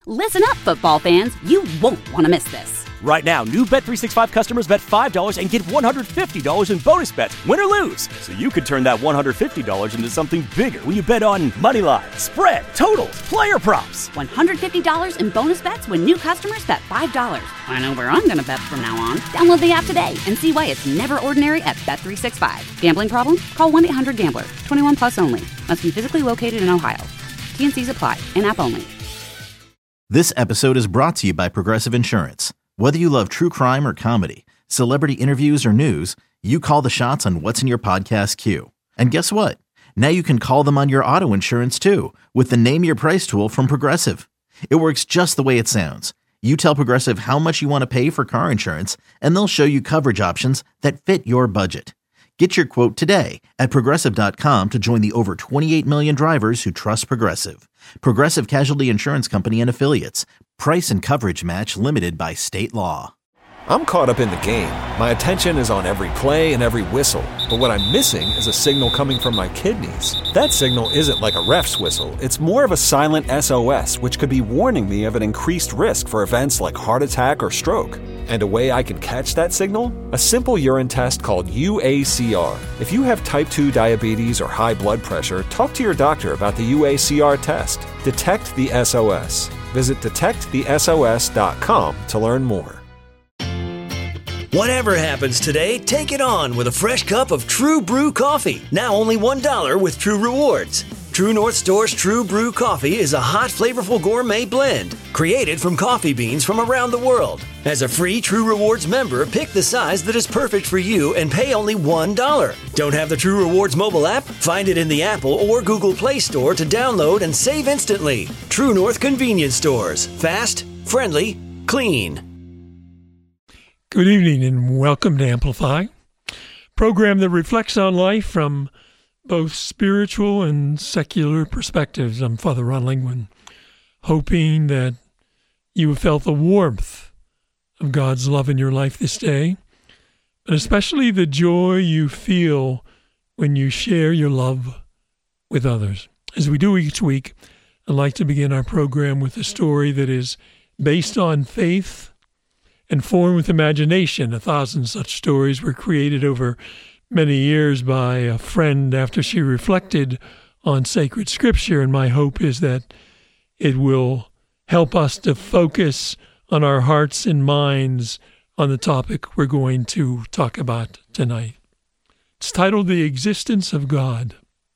Listen up, football fans. You won't want to miss this. Right now, new Bet365 customers bet $5 and get $150 in bonus bets, win or lose. So you could turn that $150 into something bigger when you bet on money line, spread, totals, player props. $150 in bonus bets when new customers bet $5. I know where I'm going to bet from now on. Download the app today and see why it's never ordinary at Bet365. Gambling problem? Call 1-800-GAMBLER. 21 plus only. Must be physically located in Ohio. T&Cs apply. In-app only. This episode is brought to you by Progressive Insurance. Whether you love true crime or comedy, celebrity interviews or news, you call the shots on what's in your podcast queue. And guess what? Now you can call them on your auto insurance too with the Name Your Price tool from Progressive. It works just the way it sounds. You tell Progressive how much you want to pay for car insurance, and they'll show you coverage options that fit your budget. Get your quote today at Progressive.com to join the over 28 million drivers who trust Progressive. Progressive Casualty Insurance Company and Affiliates. Price and coverage match limited by state law. I'm caught up in the game. My attention is on every play and every whistle. But what I'm missing is a signal coming from my kidneys. That signal isn't like a ref's whistle. It's more of a silent SOS, which could be warning me of an increased risk for events like heart attack or stroke. And a way I can catch that signal? A simple urine test called UACR. If you have type 2 diabetes or high blood pressure, talk to your doctor about the UACR test. Detect the SOS. Visit detectthesos.com to learn more. Whatever happens today, take it on with a fresh cup of True Brew coffee. Now only $1 with True Rewards. True North Store's True Brew coffee is a hot, flavorful gourmet blend created from coffee beans from around the world. As a free True Rewards member, pick the size that is perfect for you and pay only $1. Don't have the True Rewards mobile app? Find it in the Apple or Google Play Store to download and save instantly. True North Convenience Stores. Fast, friendly, clean. Good evening and welcome to Amplify, program that reflects on life from both spiritual and secular perspectives. I'm Father Ron Lingwin, hoping that you have felt the warmth of God's love in your life this day, and especially the joy you feel when you share your love with others. As we do each week, I'd like to begin our program with a story that is based on faith and formed with imagination. 1,000 such stories were created over many years by a friend after she reflected on sacred scripture, and my hope is that it will help us to focus on our hearts and minds on the topic we're going to talk about tonight. It's titled The Existence of God.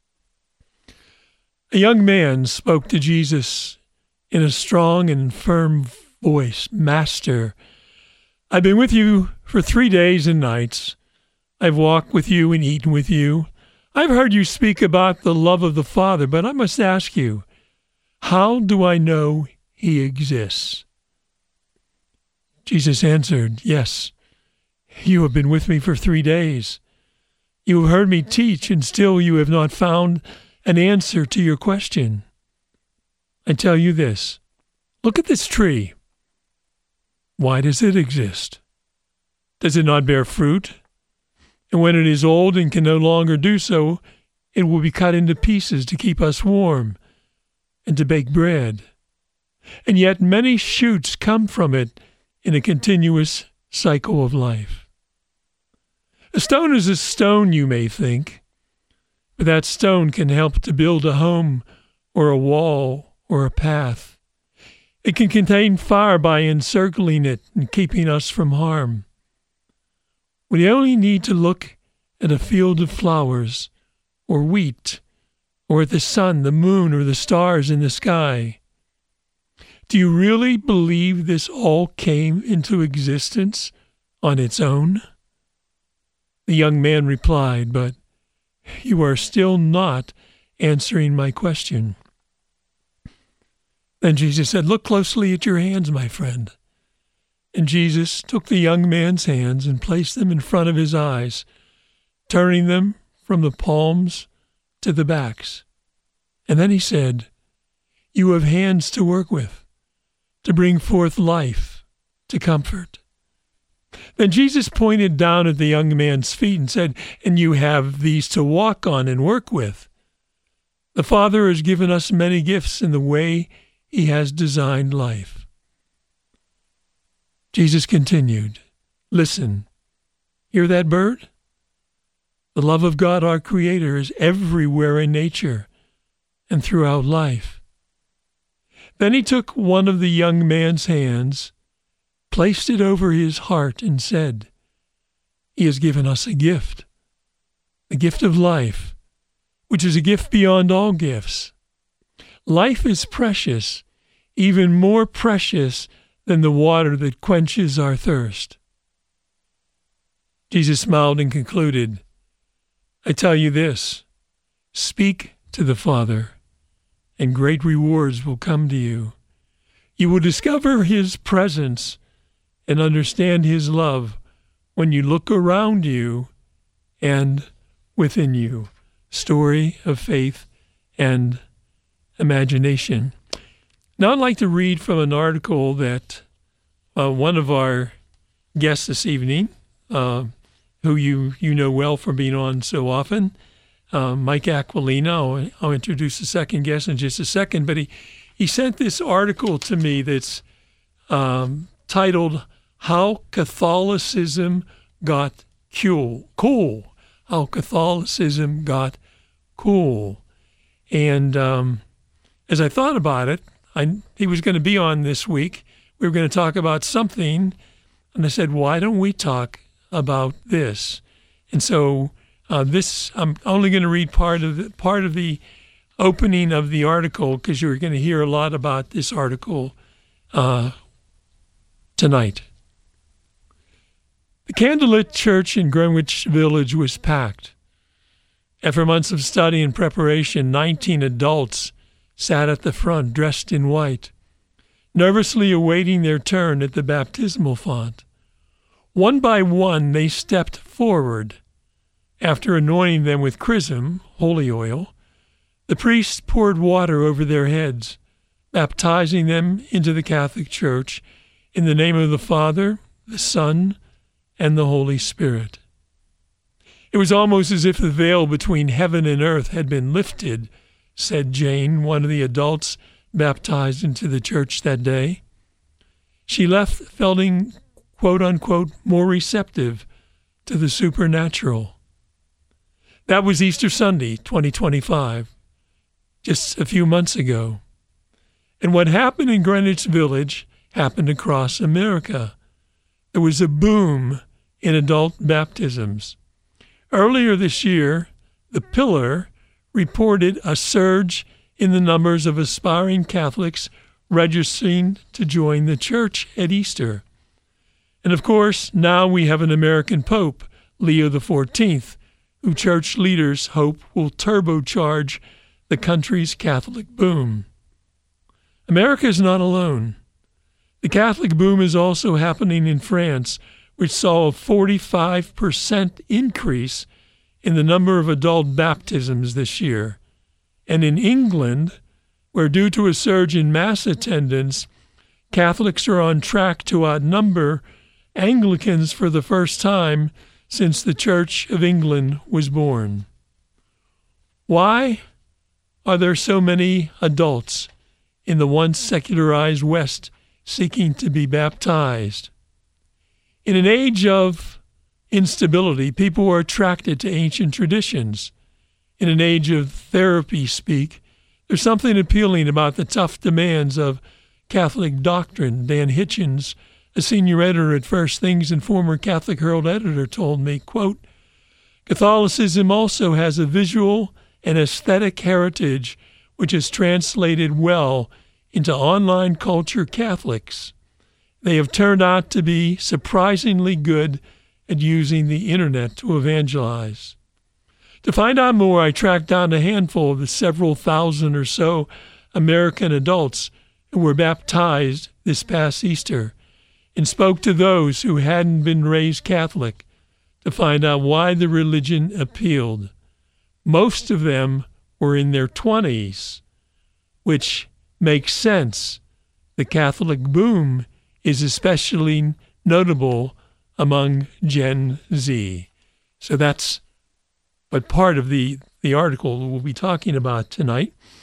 A young man spoke to Jesus in a strong and firm voice. Master, I've been with you for 3 days and nights. I've walked with you and eaten with you. I've heard you speak about the love of the Father, but I must ask you, how do I know he exists? Jesus answered, yes, you have been with me for 3 days. You have heard me teach, and still you have not found an answer to your question. I tell you this, look at this tree. Why does it exist? Does it not bear fruit? And when it is old and can no longer do so, it will be cut into pieces to keep us warm and to bake bread. And yet many shoots come from it in a continuous cycle of life. A stone is a stone, you may think, but that stone can help to build a home or a wall or a path. It can contain fire by encircling it and keeping us from harm. We only need to look at a field of flowers or wheat or at the sun, the moon, or the stars in the sky. Do you really believe this all came into existence on its own? The young man replied, but you are still not answering my question. Then Jesus said, look closely at your hands, my friend. And Jesus took the young man's hands and placed them in front of his eyes, turning them from the palms to the backs. And then he said, you have hands to work with, to bring forth life, to comfort. Then Jesus pointed down at the young man's feet and said, and you have these to walk on and work with. The Father has given us many gifts in the way he has designed life. Jesus continued, listen, hear that bird? The love of God, our Creator, is everywhere in nature and throughout life. Then he took one of the young man's hands, placed it over his heart, and said, he has given us a gift, the gift of life, which is a gift beyond all gifts. Life is precious, even more precious than the water that quenches our thirst. Jesus smiled and concluded, I tell you this, speak to the Father, and great rewards will come to you. You will discover his presence and understand his love when you look around you and within you. Story of faith and imagination. Now I'd like to read from an article that one of our guests this evening, who you know well from being on so often, Mike Aquilina. I'll introduce the second guest in just a second, but he sent this article to me that's titled How Catholicism Got Cool. How Catholicism Got Cool. And as I thought about it, he was going to be on this week. We were going to talk about something, and I said, why don't we talk about this? And so I'm only going to read part of the opening of the article, because you're going to hear a lot about this article tonight. The candlelit church in Greenwich Village was packed. After months of study and preparation, 19 adults sat at the front dressed in white, nervously awaiting their turn at the baptismal font. One by one, they stepped forward. After anointing them with chrism, holy oil, the priest poured water over their heads, baptizing them into the Catholic Church in the name of the Father, the Son, and the Holy Spirit. It was almost as if the veil between heaven and earth had been lifted, said Jane, one of the adults baptized into the church that day. She left feeling, quote-unquote, more receptive to the supernatural. That was Easter Sunday, 2025, just a few months ago. And what happened in Greenwich Village happened across America. There was a boom in adult baptisms. Earlier this year, The Pillar reported a surge in the numbers of aspiring Catholics registering to join the church at Easter. And of course, now we have an American Pope, Leo XIV, who church leaders hope will turbocharge the country's Catholic boom. America is not alone. The Catholic boom is also happening in France, which saw a 45% increase in the number of adult baptisms this year. And in England, where due to a surge in mass attendance, Catholics are on track to outnumber Anglicans for the first time since the Church of England was born. Why are there so many adults in the once secularized West seeking to be baptized? In an age of instability, people are attracted to ancient traditions. In an age of therapy speak, there's something appealing about the tough demands of Catholic doctrine. Dan Hitchens, a senior editor at First Things and former Catholic Herald editor, told me, quote, Catholicism also has a visual and aesthetic heritage which is translated well into online culture Catholics. They have turned out to be surprisingly good at using the internet to evangelize. To find out more, I tracked down a handful of the several thousand or so American adults who were baptized this past Easter and spoke to those who hadn't been raised Catholic to find out why the religion appealed. Most of them were in their 20s, which makes sense. The Catholic boom is especially notable among Gen Z. So that's what part of the article we'll be talking about tonight.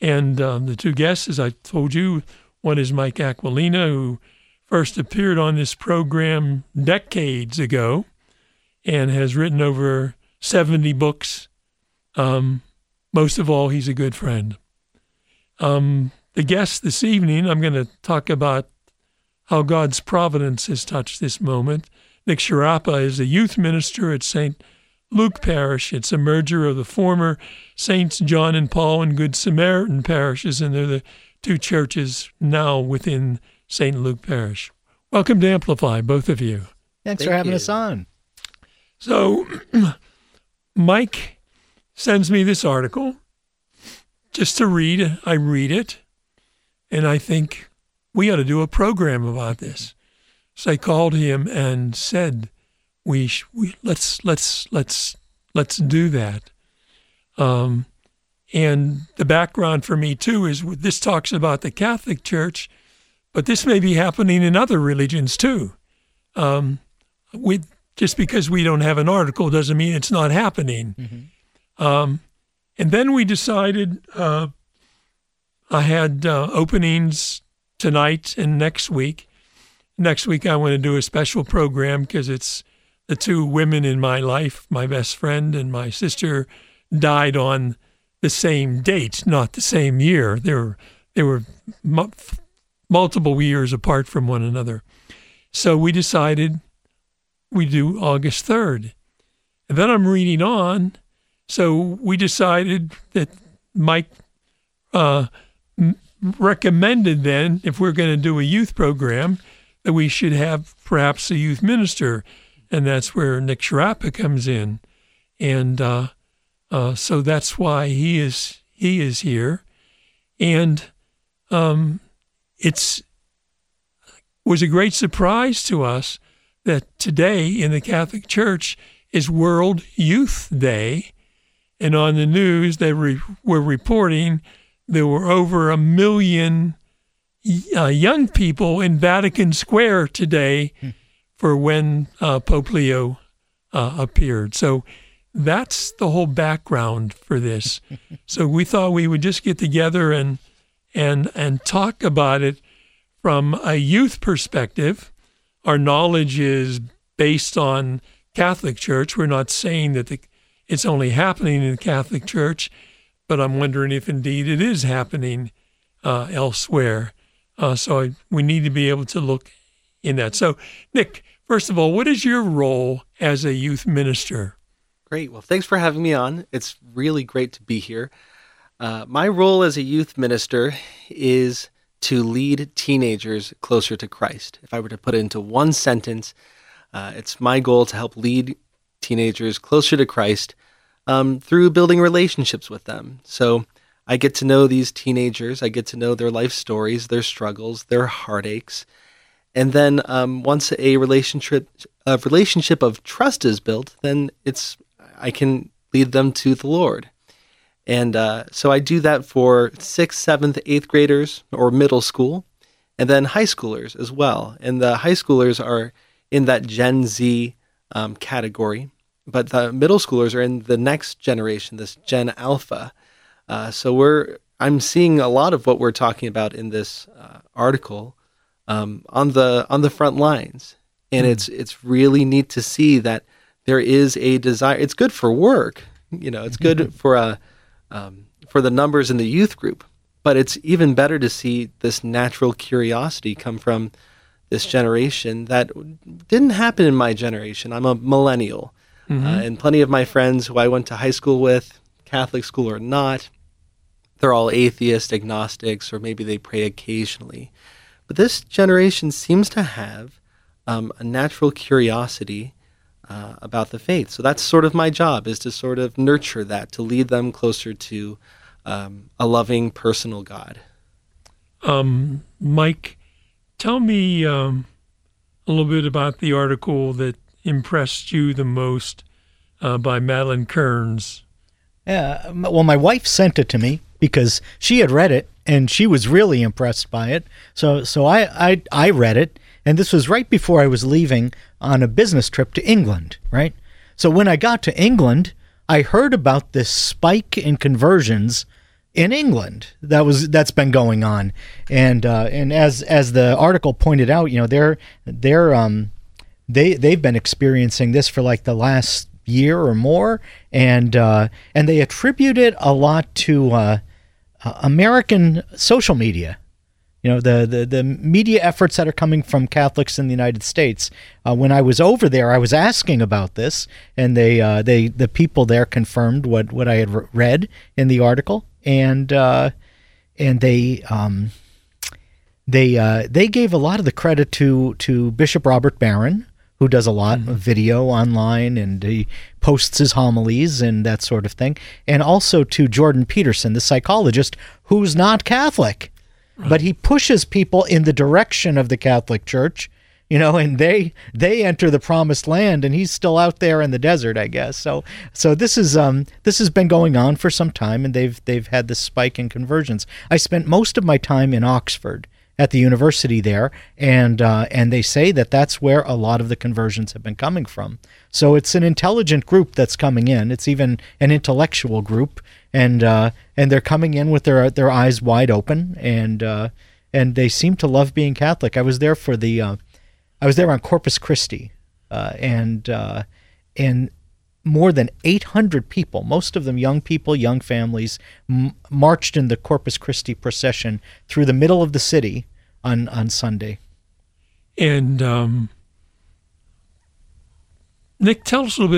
And the two guests, as I told you, one is Mike Aquilina, who first appeared on this program decades ago and has written over 70 books. Most of all, he's a good friend. The guest this evening, I'm going to talk about how God's providence has touched this moment. Nick Sciarappa is a youth minister at St. Luke Parish. It's a merger of the former Saints John and Paul and Good Samaritan parishes, and they're the two churches now within St. Luke Parish. Welcome to Amplify, both of you. Thanks for having us on. So, Mike sends me this article just to read. I read it, and I think we ought to do a program about this. So I called him and said, let's do that. And the background for me too is this talks about the Catholic Church, but this may be happening in other religions too. Just because we don't have an article doesn't mean it's not happening. Mm-hmm. And then we decided I had openings tonight and next week. Next week I want to do a special program because it's the two women in my life, my best friend and my sister, died on the same date, not the same year. They were multiple years apart from one another. So we decided we do August 3rd. And then I'm reading on. So we decided that Mike recommended then, if we're going to do a youth program, that we should have perhaps a youth minister. And that's where Nick Sciarappa comes in. And so that's why he is here. And it was a great surprise to us that today in the Catholic Church is World Youth Day. And on the news, they were reporting there were over 1 million young people in Vatican Square today for when Pope Leo appeared. So that's the whole background for this. So we thought we would just get together and talk about it from a youth perspective. Our knowledge is based on Catholic Church. We're not saying that it's only happening in the Catholic Church, but I'm wondering if indeed it is happening elsewhere. So we need to be able to look in that. So, Nick, first of all, what is your role as a youth minister? Great. Well, thanks for having me on. It's really great to be here. My role as a youth minister is to lead teenagers closer to Christ. If I were to put it into one sentence, it's my goal to help lead teenagers closer to Christ through building relationships with them. So I get to know these teenagers. I get to know their life stories, their struggles, their heartaches. And then once a relationship of trust is built, then I can lead them to the Lord. And so I do that for 6th, 7th, 8th graders or middle school, and then high schoolers as well. And the high schoolers are in that Gen Z category, but the middle schoolers are in the next generation, this Gen Alpha. So I'm seeing a lot of what we're talking about in this article on the front lines, and it's really neat to see that there is a desire. It's good for work, it's good for the numbers in the youth group, but it's even better to see this natural curiosity come from this generation that didn't happen in my generation. I'm a millennial, and plenty of my friends who I went to high school with, Catholic school or not, they're all atheists, agnostics, or maybe they pray occasionally. But this generation seems to have a natural curiosity about the faith. So that's sort of my job, is to sort of nurture that, to lead them closer to a loving, personal God. Mike, tell me a little bit about the article that impressed you the most by Madeline Kearns. Yeah, well, my wife sent it to me because she had read it and she was really impressed by it. So I read it, and this was right before I was leaving on a business trip to England, right? So when I got to England, I heard about this spike in conversions in England that's been going on, and as the article pointed out, they've been experiencing this for like the last year or more, and they attribute it a lot to American social media. The media efforts that are coming from Catholics in the United States. When I was over there, I was asking about this, and the people there confirmed what I had read in the article, and they gave a lot of the credit to Bishop Robert Barron, who does a lot of video online, and he posts his homilies and that sort of thing, and also to Jordan Peterson, the psychologist, who's not Catholic. Right. But he pushes people in the direction of the Catholic Church, and they enter the promised land, and he's still out there in the desert, I guess. So this has been going on for some time, and they've had this spike in conversions. I spent most of my time in Oxford at the university there, and they say that's where a lot of the conversions have been coming from. So it's an intelligent group that's coming in. It's even an intellectual group, and they're coming in with their eyes wide open, and they seem to love being Catholic. I was there on Corpus Christi, and more than 800 people, most of them young people, young families, marched in the Corpus Christi procession through the middle of the city on Sunday. And Nick, tell us a little bit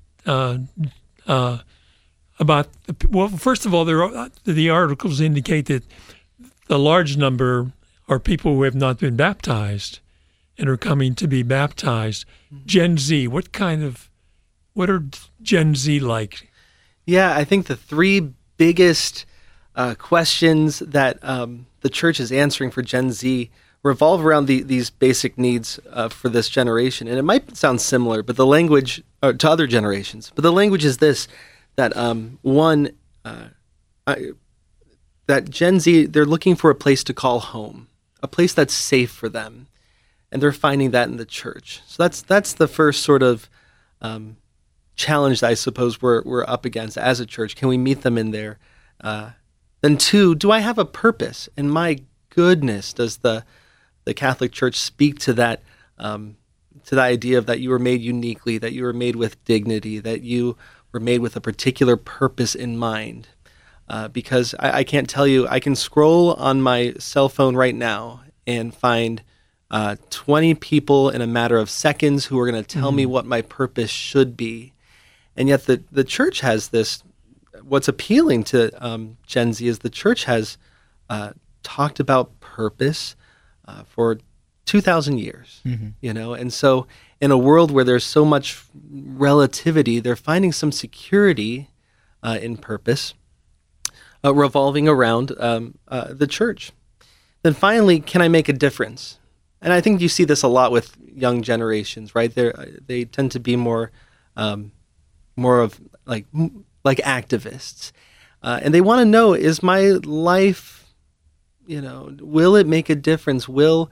about first of all, the articles indicate that a large number are people who have not been baptized and are coming to be baptized. Gen Z, what are Gen Z like? Yeah, I think the three biggest questions that the church is answering for Gen Z revolve around these basic needs for this generation. And it might sound similar, but the language to other generations. But the language is this, that that Gen Z, they're looking for a place to call home, a place that's safe for them. And they're finding that in the church. So that's the first sort of challenge that I suppose we're up against as a church. Can we meet them in there? Then two, do I have a purpose? And my goodness, does the Catholic Church speak to that, to the idea of that you were made uniquely, that you were made with dignity, that you were made with a particular purpose in mind? Because I can't tell you, I can scroll on my cell phone right now and find 20 people in a matter of seconds who are going to tell me what my purpose should be. And yet the church has this, what's appealing to Gen Z is the church has talked about purpose for 2,000 years, and so in a world where there's so much relativity, they're finding some security in purpose revolving around the church. Then finally, can I make a difference? And I think you see this a lot with young generations, right? They tend to be more of like activists, and they want to know: is my life, will it make a difference? Will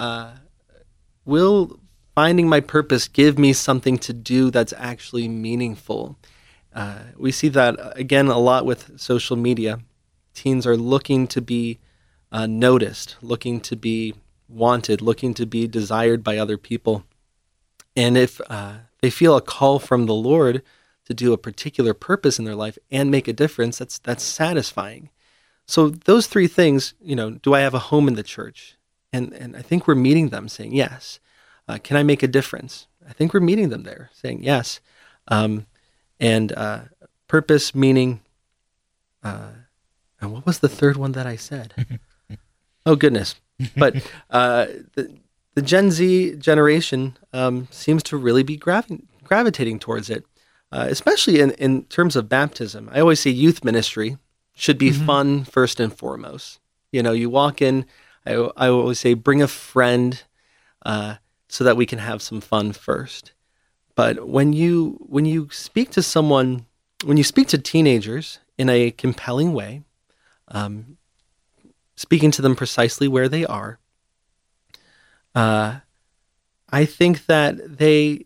finding my purpose give me something to do that's actually meaningful? We see that again a lot with social media. Teens are looking to be noticed, looking to be wanted, looking to be desired by other people. And if they feel a call from the Lord to do a particular purpose in their life and make a difference, that's satisfying. So those three things, do I have a home in the church? And I think we're meeting them saying yes. Can I make a difference? I think we're meeting them there saying yes. And purpose, meaning, and what was the third one that I said? Oh, goodness. But the Gen Z generation seems to really be gravitating towards it, especially in terms of baptism. I always say youth ministry should be fun first and foremost. You walk in, I always say bring a friend so that we can have some fun first. But when you speak to someone, when you speak to teenagers in a compelling way, speaking to them precisely where they are, I think that they,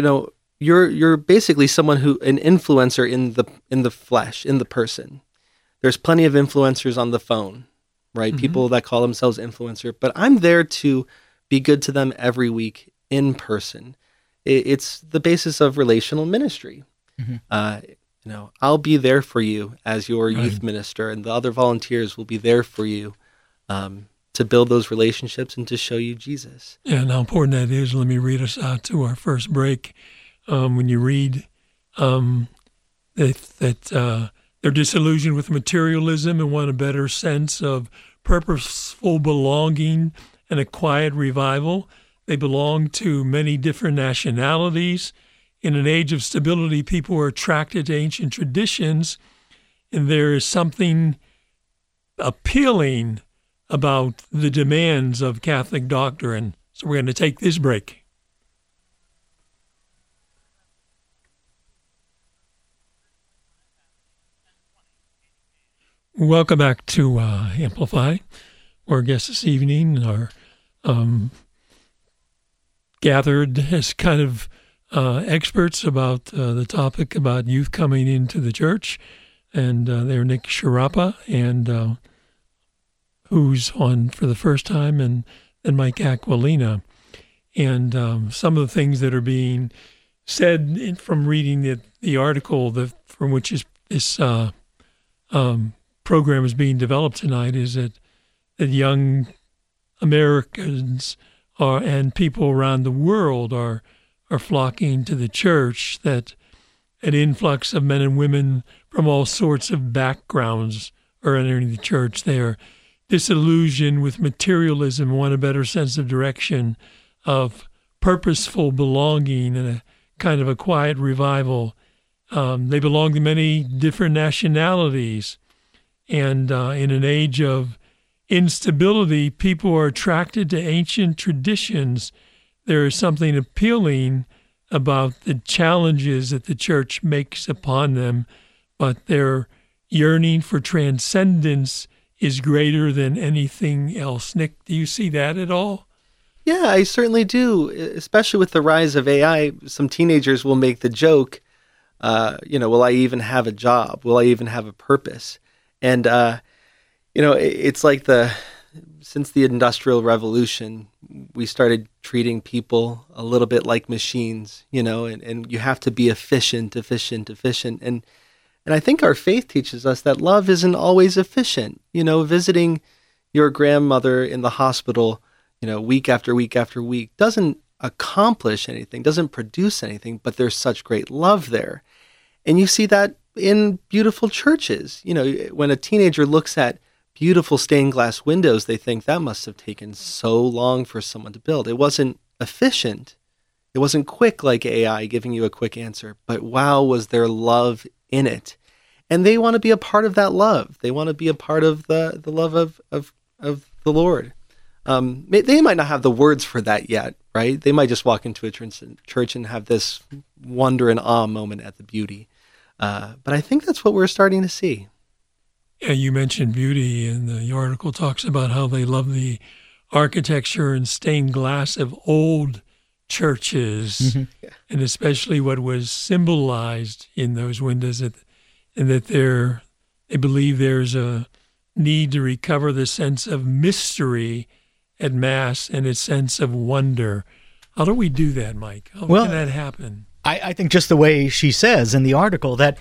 you're basically someone an influencer in the flesh, in the person. there's plenty of influencers on the phone, right? People that call themselves influencer, but I'm there to be good to them every week in person. It's the basis of relational ministry. I'll be there for you as your youth minister, and the other volunteers will be there for you to build those relationships and to show you Jesus. Yeah, and how important that is. Let me read us out to our first break. When you read that they're disillusioned with materialism and want a better sense of purposeful belonging and a quiet revival. They belong to many different nationalities. In an age of stability, people are attracted to ancient traditions, and there is something appealing about the demands of Catholic doctrine. So we're going to take this break. Welcome back to Amplify. Our guests this evening are gathered as kind of experts about the topic about youth coming into the church. And they're Nick Sharapa, and who's on for the first time, and Mike Aquilina. And some of the things that are being said from reading the article from which this program is being developed tonight is that young Americans and people around the world are flocking to the church, that an influx of men and women from all sorts of backgrounds are entering the church. They are disillusioned with materialism, want a better sense of direction, of purposeful belonging, and a kind of a quiet revival. They belong to many different nationalities. And in an age of instability, people are attracted to ancient traditions. There is something appealing about the challenges that the church makes upon them, but their yearning for transcendence is greater than anything else. Nick, do you see that at all? Yeah, I certainly do, especially with the rise of AI. Some teenagers will make the joke, will I even have a job? Will I even have a purpose? And, it's like since the Industrial Revolution, we started treating people a little bit like machines, and you have to be efficient. And I think our faith teaches us that love isn't always efficient. Visiting your grandmother in the hospital, week after week after week doesn't accomplish anything, doesn't produce anything, but there's such great love there. And you see that in beautiful churches. When a teenager looks at beautiful stained glass windows, they think that must have taken so long for someone to build. It wasn't efficient. It wasn't quick like AI giving you a quick answer, but wow, was there love in it. And they want to be a part of that love. They want to be a part of the love of the Lord. They might not have the words for that yet, right? They might just walk into a church and have this wonder and awe moment at the beauty. But I think that's what we're starting to see. Yeah, you mentioned beauty, and the article talks about how they love the architecture and stained glass of old churches, and especially what was symbolized in those windows, and that they believe there's a need to recover the sense of mystery at Mass and its sense of wonder. How do we do that, Mike? How can that happen? I think just the way she says in the article that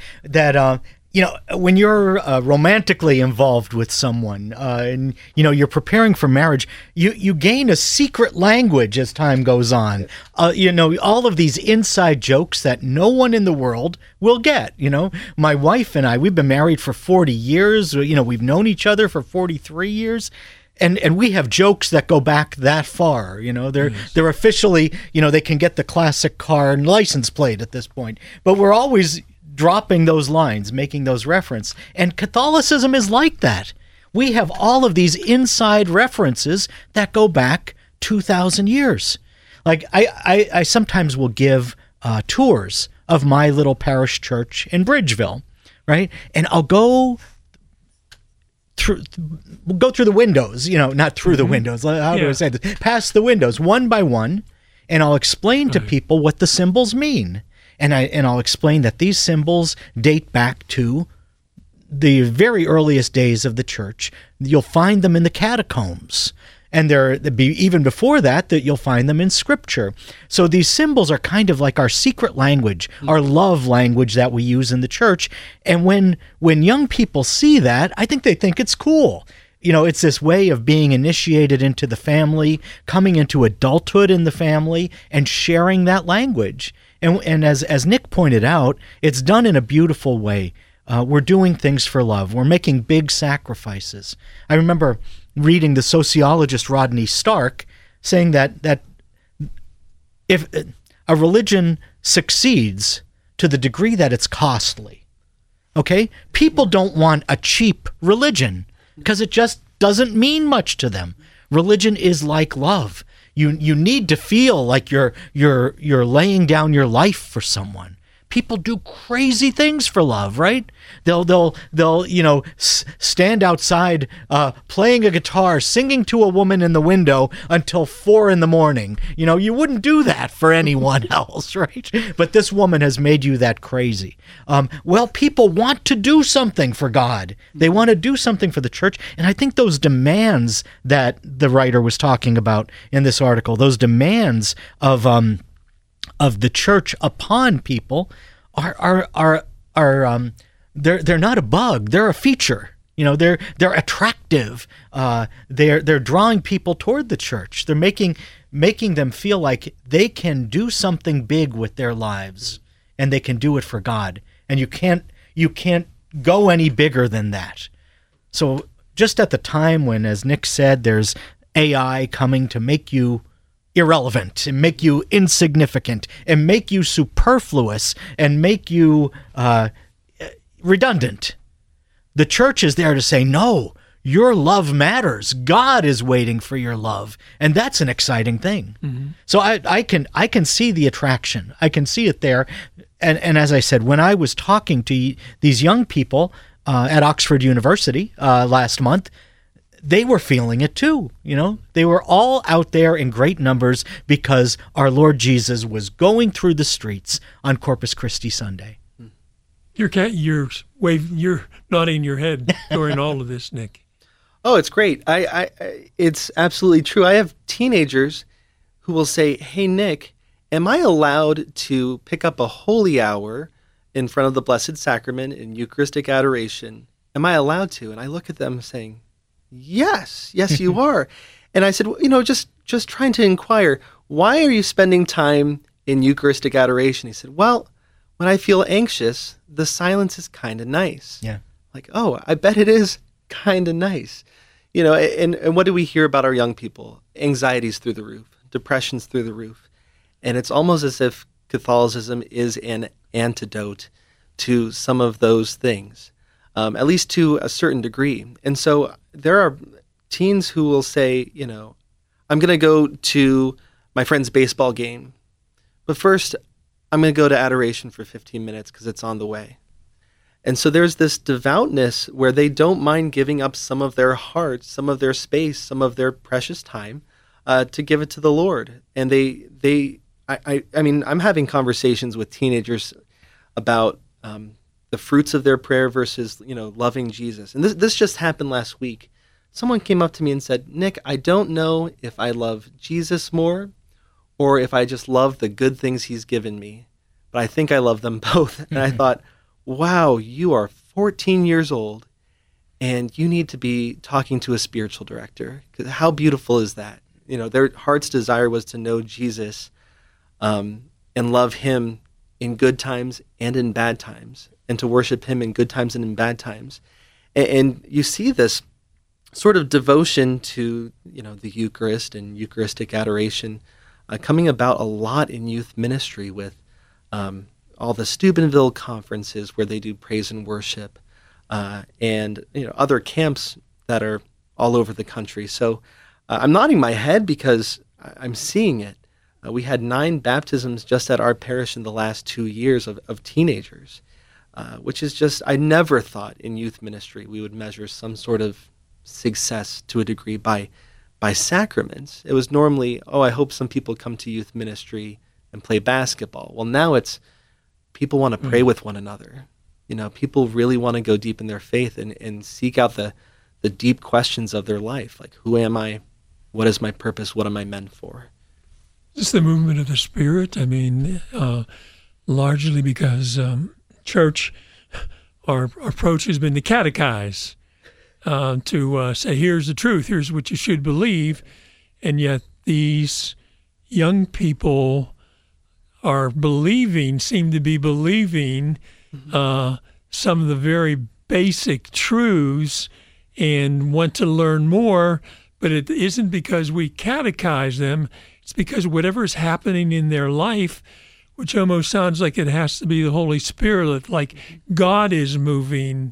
when you're romantically involved with someone, and you're preparing for marriage, you gain a secret language as time goes on. All of these inside jokes that no one in the world will get. My wife and I, we've been married for 40 years. We've known each other for 43 years. And we have jokes that go back that far. They're officially, they can get the classic car and license plate at this point. But we're always dropping those lines, making those references. And Catholicism is like that. We have all of these inside references that go back 2,000 years. Like I sometimes will give tours of my little parish church in Bridgeville, right? And I'll go through the windows, not through the windows. How do I say this? Past the windows, one by one, and I'll explain to people what the symbols mean. And I'll explain that these symbols date back to the very earliest days of the church, you'll find them in the catacombs. And even before that you'll find them in Scripture. So these symbols are kind of like our secret language, our love language that we use in the church. And when young people see that, I think they think it's cool. It's this way of being initiated into the family, coming into adulthood in the family, and sharing that language. And as Nick pointed out, it's done in a beautiful way. We're doing things for love. We're making big sacrifices. I remember reading the sociologist Rodney Stark saying that if a religion succeeds to the degree that it's costly, okay, people don't want a cheap religion because it just doesn't mean much to them. Religion is like love. You need to feel like you're laying down your life for someone. People do crazy things for love, right? They'll stand outside playing a guitar, singing to a woman in the window until 4 a.m. You wouldn't do that for anyone else, right? But this woman has made you that crazy. People want to do something for God. They want to do something for the church. And I think those demands that the writer was talking about in this article, those demands of the church upon people are they're not a bug, they're a feature. They're attractive. They're drawing people toward the church. They're making them feel like they can do something big with their lives, and they can do it for God. And you can't go any bigger than that. So just at the time when, as Nick said, there's AI coming to make you irrelevant and make you insignificant and make you superfluous and make you redundant, the church is there to say, no, your love matters. God is waiting for your love. And that's an exciting thing. Mm-hmm. So I can see the attraction. I can see it there. And as I said, when I was talking to these young people at Oxford University last month, they were feeling it too. They were all out there in great numbers because our Lord Jesus was going through the streets on Corpus Christi Sunday. You're nodding your head during all of this, Nick. Oh, it's great. It's absolutely true. I have teenagers who will say, "Hey, Nick, am I allowed to pick up a holy hour in front of the Blessed Sacrament in Eucharistic adoration? Am I allowed to?" And I look at them saying, Yes, you are. And I said, just trying to inquire, why are you spending time in Eucharistic adoration? He said, well, when I feel anxious, the silence is kind of nice. Yeah. Like, oh, I bet it is kind of nice. And what do we hear about our young people? Anxiety's through the roof, depression's through the roof. And it's almost as if Catholicism is an antidote to some of those things. At least to a certain degree. And so there are teens who will say, I'm going to go to my friend's baseball game, but first I'm going to go to adoration for 15 minutes because it's on the way. And so there's this devoutness where they don't mind giving up some of their heart, some of their space, some of their precious time to give it to the Lord. And I'm having conversations with teenagers about the fruits of their prayer versus, loving Jesus. And this just happened last week. Someone came up to me and said, Nick, I don't know if I love Jesus more or if I just love the good things he's given me, but I think I love them both. And I thought, wow, you are 14 years old and you need to be talking to a spiritual director. 'Cause how beautiful is that? Their heart's desire was to know Jesus and love him in good times and in bad times, and to worship him in good times and in bad times. And you see this sort of devotion to, the Eucharist and Eucharistic adoration coming about a lot in youth ministry with all the Steubenville conferences where they do praise and worship and, other camps that are all over the country. So I'm nodding my head because I'm seeing it. We had 9 baptisms just at our parish in the last 2 years of teenagers. Which is just, I never thought in youth ministry we would measure some sort of success to a degree by sacraments. It was normally, I hope some people come to youth ministry and play basketball. Well, now it's people want to pray with one another. People really want to go deep in their faith and seek out the deep questions of their life, like, who am I? What is my purpose? What am I meant for? Is the movement of the Spirit? I mean, largely because church, our approach has been to catechize, to say, here's the truth, here's what you should believe, and yet these young people seem to be believing some of the very basic truths and want to learn more, but it isn't because we catechize them. It's because whatever is happening in their life, which almost sounds like it has to be the Holy Spirit, like God is moving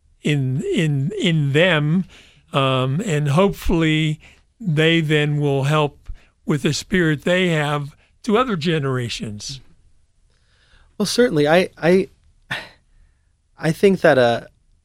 in them, and hopefully they then will help with the spirit they have to other generations. Well, certainly, I think that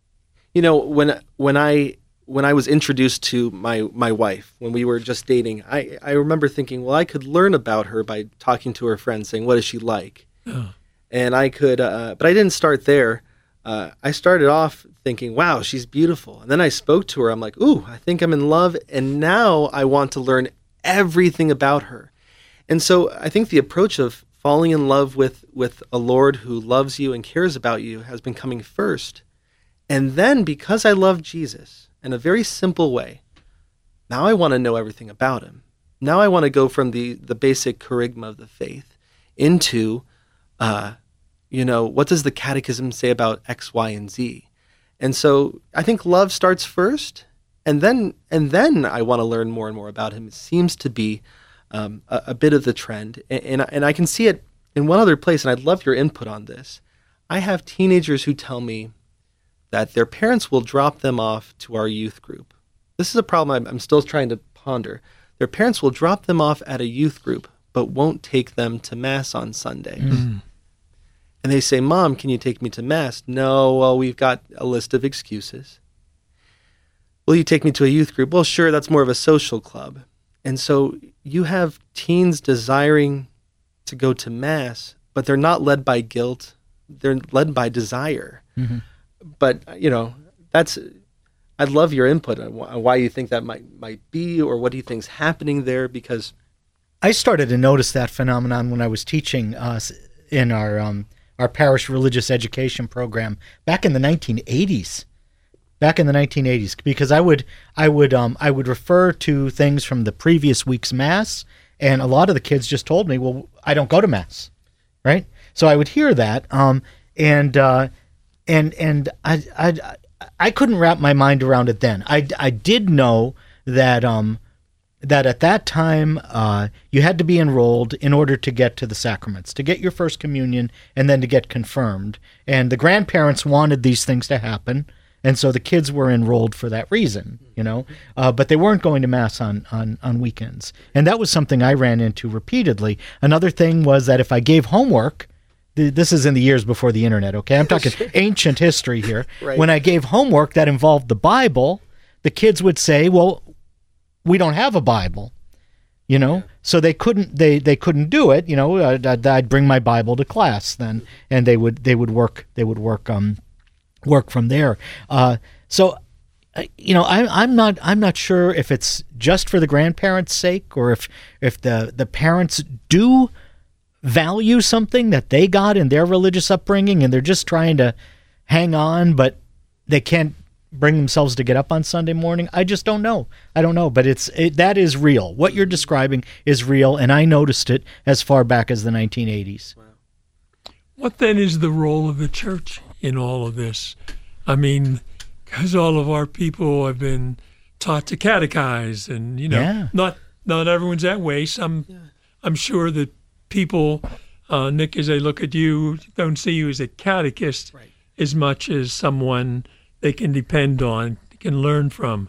when I was introduced to my wife, when we were just dating, I remember thinking, well, I could learn about her by talking to her friends, saying, what is she like? Oh. And I could, but I didn't start there. I started off thinking, wow, she's beautiful. And then I spoke to her. I'm like, ooh, I think I'm in love. And now I want to learn everything about her. And so I think the approach of falling in love with a Lord who loves you and cares about you has been coming first. And then because I love Jesus in a very simple way, now I want to know everything about him. Now I want to go from the basic charisma of the faith into, what does the catechism say about X, Y, and Z? And so I think love starts first, and then I want to learn more and more about him. It seems to be a bit of the trend, and I can see it in one other place, and I'd love your input on this. I have teenagers who tell me that their parents will drop them off to our youth group. This is a problem I'm still trying to ponder. Their parents will drop them off at a youth group, but won't take them to Mass on Sunday. Mm. And they say, Mom, can you take me to Mass? No, well, we've got a list of excuses. Will you take me to a youth group? Well, sure, that's more of a social club. And so you have teens desiring to go to Mass, but they're not led by guilt. They're led by desire. Mm-hmm. But, I'd love your input on why you think that might be, or what do you think's happening there, because I started to notice that phenomenon when I was teaching in our parish religious education program back in the 1980s. Because I would refer to things from the previous week's Mass, and a lot of the kids just told me, well, I don't go to Mass, right? So I would hear that, and I couldn't wrap my mind around it then. I did know that that at that time you had to be enrolled in order to get to the sacraments, to get your first communion, and then to get confirmed. And the grandparents wanted these things to happen, and so the kids were enrolled for that reason, but they weren't going to Mass on weekends. And that was something I ran into repeatedly. Another thing was that if I gave homework, this is in the years before the internet, okay? I'm talking ancient history here. Right. When I gave homework that involved the Bible, the kids would say, well, we don't have a Bible, Yeah. So they couldn't do it. I'd bring my Bible to class then, and they would work from there. So I'm not sure if it's just for the grandparents' sake, or if the parents do value something that they got in their religious upbringing, and they're just trying to hang on, but they can't bring themselves to get up on Sunday morning. I just don't know. I don't know, but that is real. What you're describing is real, and I noticed it as far back as the 1980s. Wow. What then is the role of the church in all of this? I mean, because all of our people have been taught to catechize, and not everyone's that way. I'm sure that people, Nick, as they look at you, don't see you as a catechist as much as someone they can depend on, can learn from.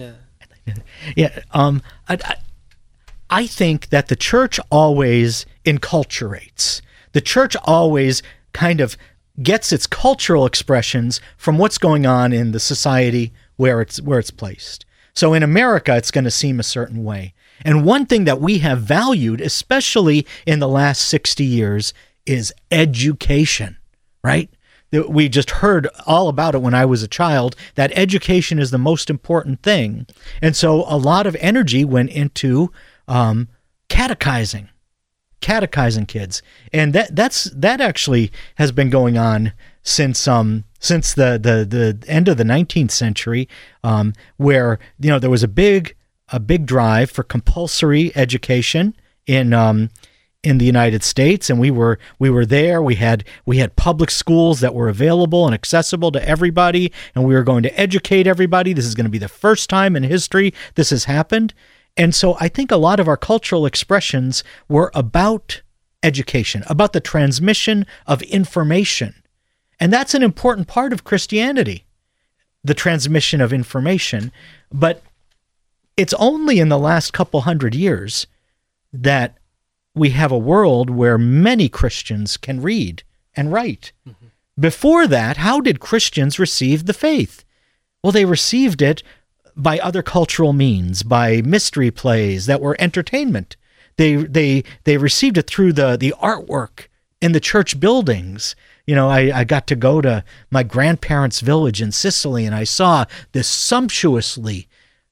I think that the church always enculturates. The church always kind of gets its cultural expressions from what's going on in the society where it's placed. So in America, it's going to seem a certain way. And one thing that we have valued, especially in the last 60 years, is education, right? we just heard all about it when I was a child, that education is the most important thing. And so a lot of energy went into catechizing kids. And that actually has been going on since the end of the 19th century, where, there was a big drive for compulsory education in the United States, and we were there. We had public schools that were available and accessible to everybody, and we were going to educate everybody. This is going to be the first time in history this has happened. And so I think a lot of our cultural expressions were about education, about the transmission of information. And that's an important part of Christianity, the transmission of information. But it's only in the last couple hundred years that we have a world where many Christians can read and write. Mm-hmm. Before that, how did Christians receive the faith? Well, they received it by other cultural means, by mystery plays that were entertainment. They received it through the artwork in the church buildings. I got to go to my grandparents' village in Sicily, and I saw this sumptuously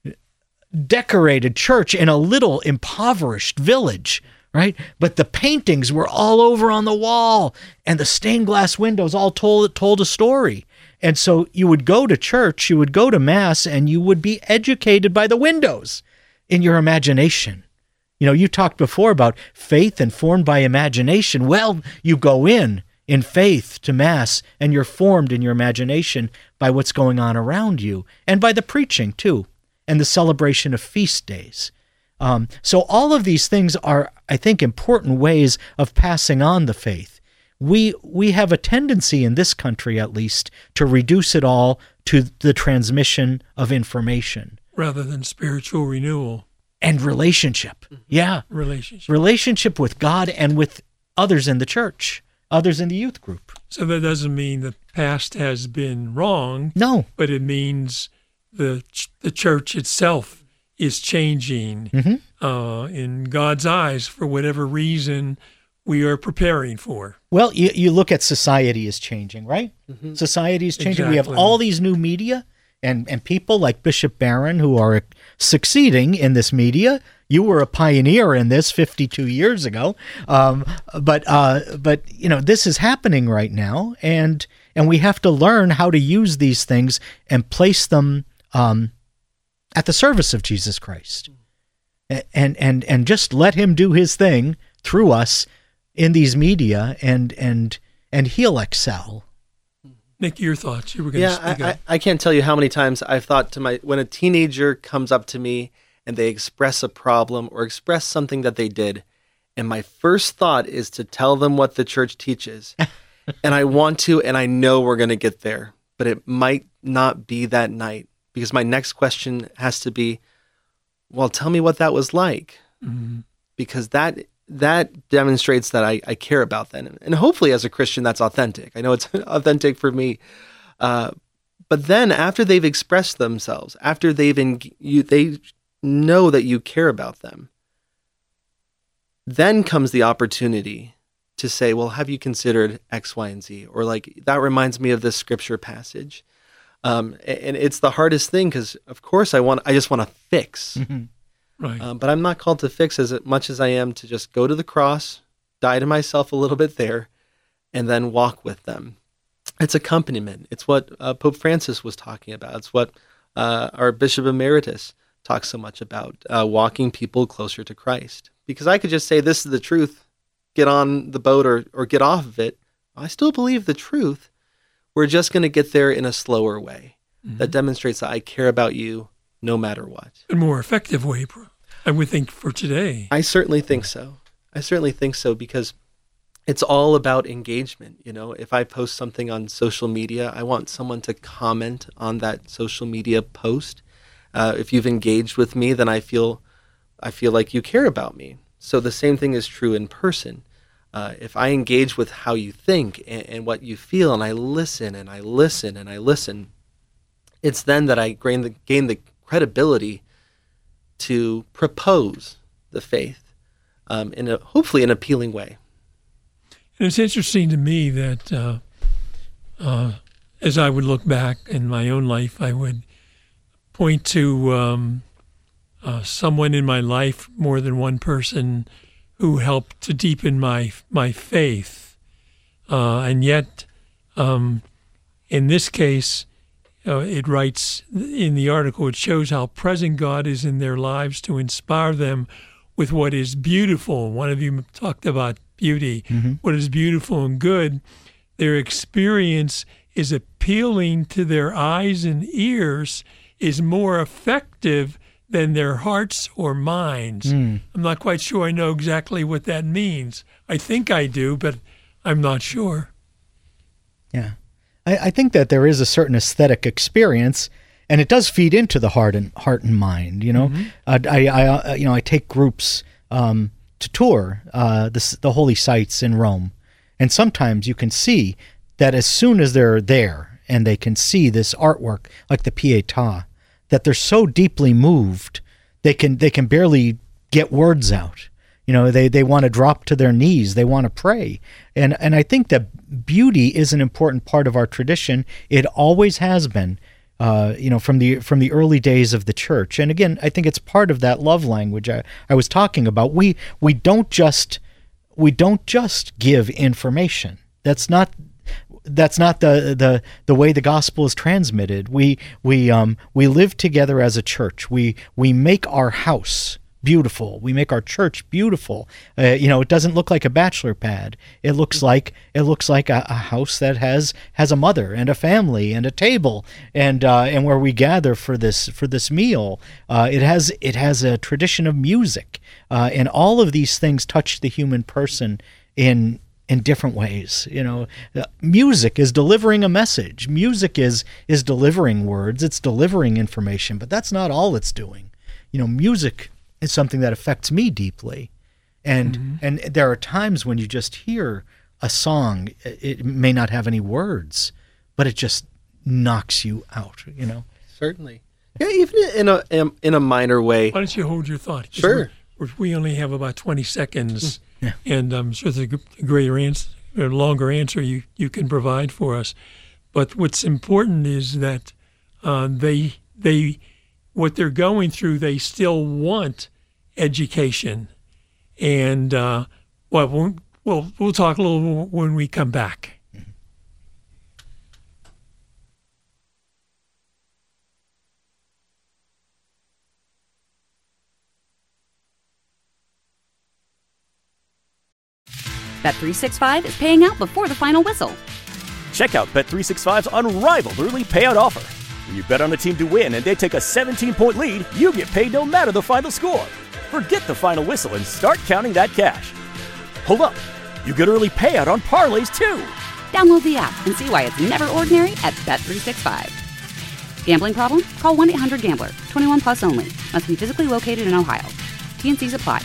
decorated church in a little impoverished village, right? But the paintings were all over on the wall, and the stained glass windows all told a story. And so you would go to church, you would go to Mass, and you would be educated by the windows in your imagination. You talked before about faith informed by imagination. Well, you go in faith to Mass, and you're formed in your imagination by what's going on around you, and by the preaching too, and the celebration of feast days. So all of these things are, I think, important ways of passing on the faith. We have a tendency in this country, at least, to reduce it all to the transmission of information. Rather than spiritual renewal. And relationship. Yeah. Relationship with God and with others in the church, others in the youth group. So that doesn't mean the past has been wrong. No. But it means the church itself is changing in God's eyes for whatever reason we are preparing for. Well, you look at society is changing, right? Mm-hmm. Society is changing. Exactly. We have all these new media and people like Bishop Barron who are succeeding in this media. You were a pioneer in this 52 years ago. But this is happening right now, and we have to learn how to use these things and place them at the service of Jesus Christ. And just let him do his thing through us in these media, and he'll excel. Nick, your thoughts? You were going to speak up. I can't tell you how many times I've thought when a teenager comes up to me and they express a problem or express something that they did, and my first thought is to tell them what the church teaches. And I want to, and I know we're going to get there, but it might not be that night, because my next question has to be, well, tell me what that was like. Mm-hmm. Because that demonstrates that I care about that. And hopefully as a Christian, that's authentic. I know it's authentic for me. But then after they've expressed themselves, after they know that you care about them, then comes the opportunity to say, well, have you considered X, Y, and Z? Or like, that reminds me of this scripture passage. And it's the hardest thing because, of course, I just want to fix. Mm-hmm. Right. But I'm not called to fix as much as I am to just go to the cross, die to myself a little bit there, and then walk with them. It's accompaniment. It's what Pope Francis was talking about. It's what our Bishop Emeritus talks so much about, walking people closer to Christ. Because I could just say, this is the truth, get on the boat or get off of it. I still believe the truth. We're just going to get there in a slower way that demonstrates that I care about you no matter what. A more effective way, I would think, for today. I certainly think so. Because it's all about engagement. If I post something on social media, I want someone to comment on that social media post. If you've engaged with me, then I feel like you care about me. So the same thing is true in person. If I engage with how you think and what you feel, and I listen and I listen and I listen, it's then that I gain the credibility to propose the faith hopefully an appealing way. And it's interesting to me that as I would look back in my own life, I would point to someone in my life, more than one person, who helped to deepen my faith. And yet, in this case, it writes in the article, it shows how present God is in their lives to inspire them with what is beautiful. One of you talked about beauty. What is beautiful and good. Their experience is appealing to their eyes and ears, is more effective than their hearts or minds. I'm not quite sure I know exactly what that means. I think I do, but I'm not sure. Yeah. I think that there is a certain aesthetic experience, and it does feed into the heart and mind. I take groups to tour the holy sites in Rome, and sometimes you can see that as soon as they're there and they can see this artwork like the Pietà, that they're so deeply moved they can barely get words out. They want to drop to their knees. They want to pray. And I think that beauty is an important part of our tradition. It always has been, from the early days of the church. And again, I think it's part of that love language I was talking about. We don't just give information. That's not the way the gospel is transmitted. We live together as a church. We make our house beautiful. We make our church beautiful. It doesn't look like a bachelor pad. It looks like a house that has a mother and a family and a table and where we gather for this meal. It has a tradition of music, and all of these things touch the human person in different ways. Music is delivering a message. Music is delivering words. It's delivering information, but that's not all it's doing. Music is something that affects me deeply. And there are times when you just hear a song, it may not have any words, but it just knocks you out, Certainly. Yeah, even in a minor way. Why don't you hold your thought? Sure. We only have about 20 seconds, Yeah. and I'm sure the greater answer, or longer answer you can provide for us. But what's important is that they what they're going through, they still want education, and we'll talk a little more when we come back. Bet365 is paying out before the final whistle. Check out Bet365's unrivaled early payout offer. When you bet on a team to win and they take a 17-point lead, you get paid no matter the final score. Forget the final whistle and start counting that cash. Hold up. You get early payout on parlays, too. Download the app and see why it's never ordinary at Bet365. Gambling problem? Call 1-800-GAMBLER. 21 plus only. Must be physically located in Ohio. T&Cs apply.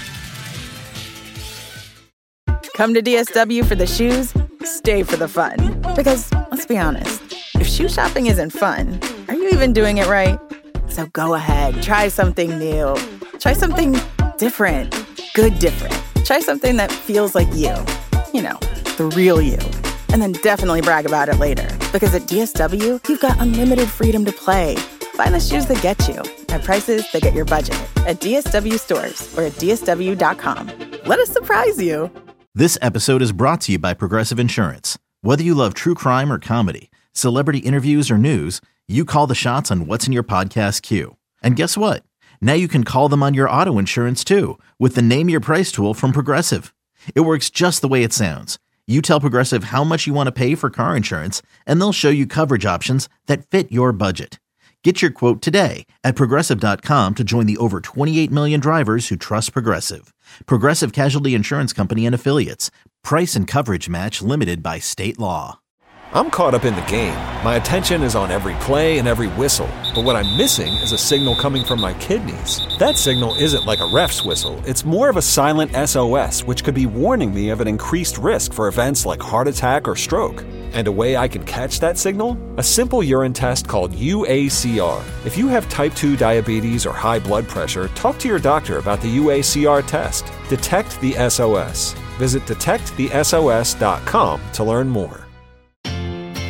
Come to DSW for the shoes, stay for the fun. Because, let's be honest, if shoe shopping isn't fun, are you even doing it right? So go ahead, try something new. Try something different. Good different. Try something that feels like you. The real you. And then definitely brag about it later. Because at DSW, you've got unlimited freedom to play. Find the shoes that get you at prices that get your budget at DSW stores or at DSW.com. Let us surprise you. This episode is brought to you by Progressive Insurance. Whether you love true crime or comedy, celebrity interviews or news, you call the shots on what's in your podcast queue. And guess what? Now you can call them on your auto insurance too with the Name Your Price tool from Progressive. It works just the way it sounds. You tell Progressive how much you want to pay for car insurance, and they'll show you coverage options that fit your budget. Get your quote today at Progressive.com to join the over 28 million drivers who trust Progressive. Progressive Casualty Insurance Company and Affiliates. Price and coverage match limited by state law. I'm caught up in the game. My attention is on every play and every whistle. But what I'm missing is a signal coming from my kidneys. That signal isn't like a ref's whistle. It's more of a silent SOS, which could be warning me of an increased risk for events like heart attack or stroke. And a way I can catch that signal? A simple urine test called UACR. If you have type 2 diabetes or high blood pressure, talk to your doctor about the UACR test. Detect the SOS. Visit detectthesos.com to learn more.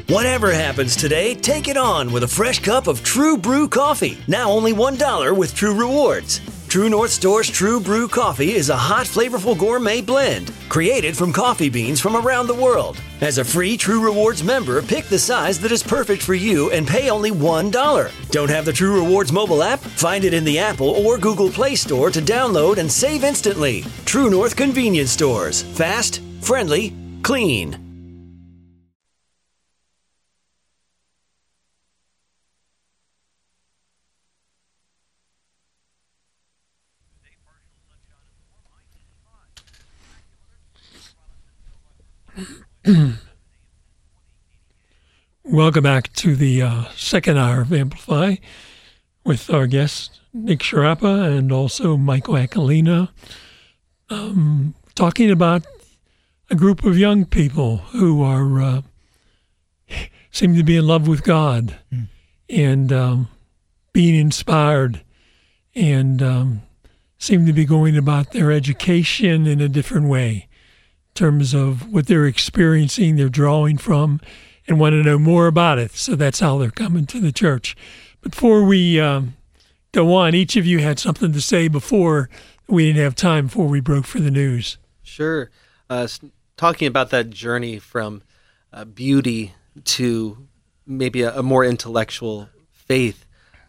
Whatever happens today, take it on with a fresh cup of True Brew coffee. Now only $1 with True Rewards. True North Store's True Brew coffee is a hot, flavorful gourmet blend created from coffee beans from around the world. As a free True Rewards member, pick the size that is perfect for you and pay only $1. Don't have the True Rewards mobile app? Find it in the Apple or Google Play Store to download and save instantly. True North Convenience Stores. Fast, friendly, clean. Welcome back to the second hour of Amplify with our guest, Nick Sciarappa, and also Michael Aquilina, talking about a group of young people who are seem to be in love with God and being inspired and seem to be going about their education in a different way in terms of what they're experiencing, they're drawing from, and want to know more about it. So that's how they're coming to the church. Before we go on, each of you had something to say before we didn't have time before we broke for the news. Sure. Talking about that journey from beauty to maybe a more intellectual faith.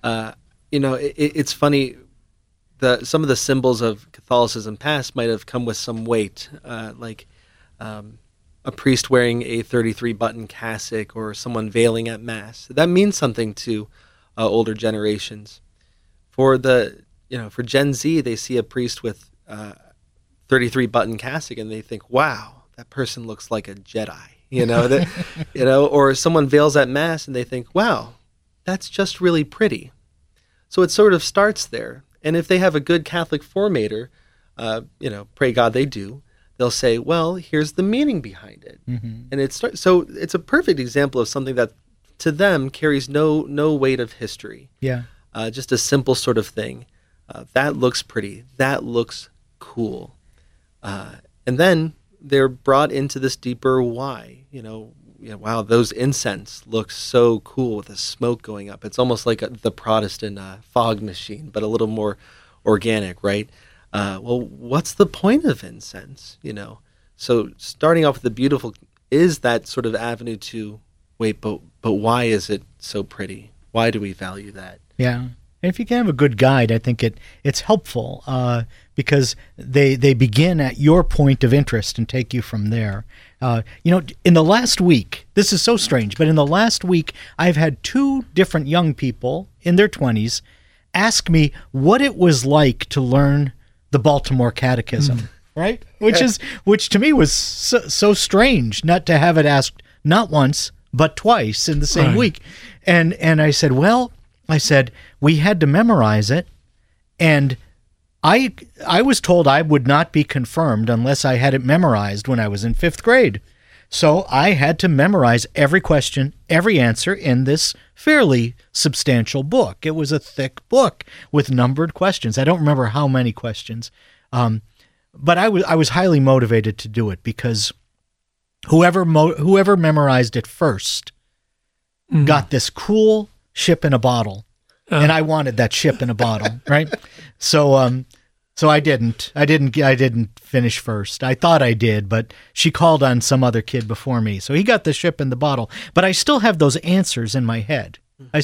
It's funny. Some of the symbols of Catholicism past might have come with some weight, like a priest wearing a 33-button cassock or someone veiling at Mass. That means something to older generations. For Gen Z, they see a priest with 33-button cassock and they think, "Wow, that person looks like a Jedi." Or someone veils at Mass and they think, "Wow, that's just really pretty." So it sort of starts there. And if they have a good Catholic formator, pray God they do, they'll say, well, here's the meaning behind it. Mm-hmm. And so it's a perfect example of something that to them carries no weight of history. Yeah. Just a simple sort of thing. That looks pretty. That looks cool. And then they're brought into this deeper why. Wow, those incense look so cool with the smoke going up. It's almost like the Protestant fog machine, but a little more organic, right? Well, what's the point of incense? So starting off with the beautiful is that sort of avenue to wait, but why is it so pretty? Why do we value that? Yeah. And if you can have a good guide, I think it's helpful because they begin at your point of interest and take you from there. In the last week, this is so strange, but in the last week, I've had 2 different young people in their 20s ask me what it was like to learn the Baltimore Catechism, right? Which to me was so strange not to have it asked not once, but twice in the same week. And I said, we had to memorize it, and I was told I would not be confirmed unless I had it memorized when I was in 5th grade. So I had to memorize every question, every answer in this fairly substantial book. It was a thick book with numbered questions. I don't remember how many questions, but I was highly motivated to do it because whoever memorized it first got this cool ship in a bottle. And I wanted that ship in a bottle, right? So I didn't finish first. I thought I did, but she called on some other kid before me. So he got the ship in the bottle. But I still have those answers in my head.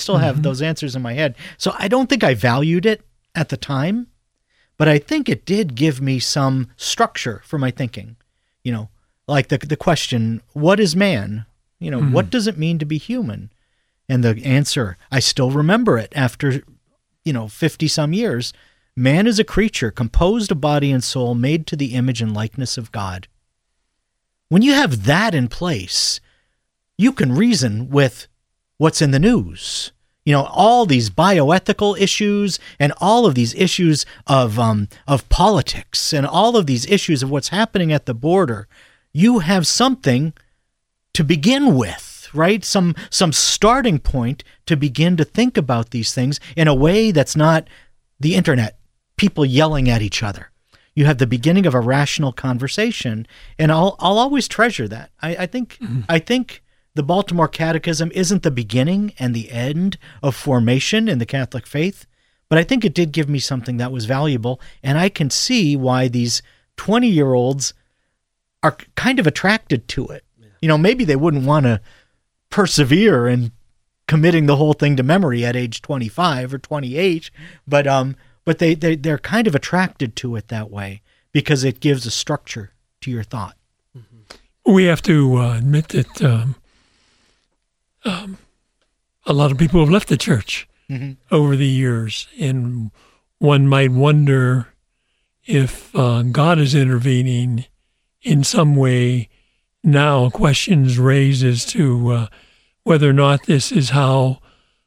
So I don't think I valued it at the time, but I think it did give me some structure for my thinking. Like the question, what is man? What does it mean to be human? And the answer, I still remember it after, 50 some years. Man is a creature composed of body and soul, made to the image and likeness of God. When you have that in place, you can reason with what's in the news. All these bioethical issues and all of these issues of politics and all of these issues of what's happening at the border. You have something to begin with. Right? Some starting point to begin to think about these things in a way that's not the internet, people yelling at each other. You have the beginning of a rational conversation, and I'll always treasure that. I think the Baltimore Catechism isn't the beginning and the end of formation in the Catholic faith, but I think it did give me something that was valuable, and I can see why these 20-year-olds are kind of attracted to it. You know, maybe they wouldn't want to persevere in committing the whole thing to memory at age 25 or 28, but they're kind of attracted to it that way because it gives a structure to your thought. We have to admit that a lot of people have left the church over the years, and one might wonder if God is intervening in some way now. Questions raised as to whether or not this is how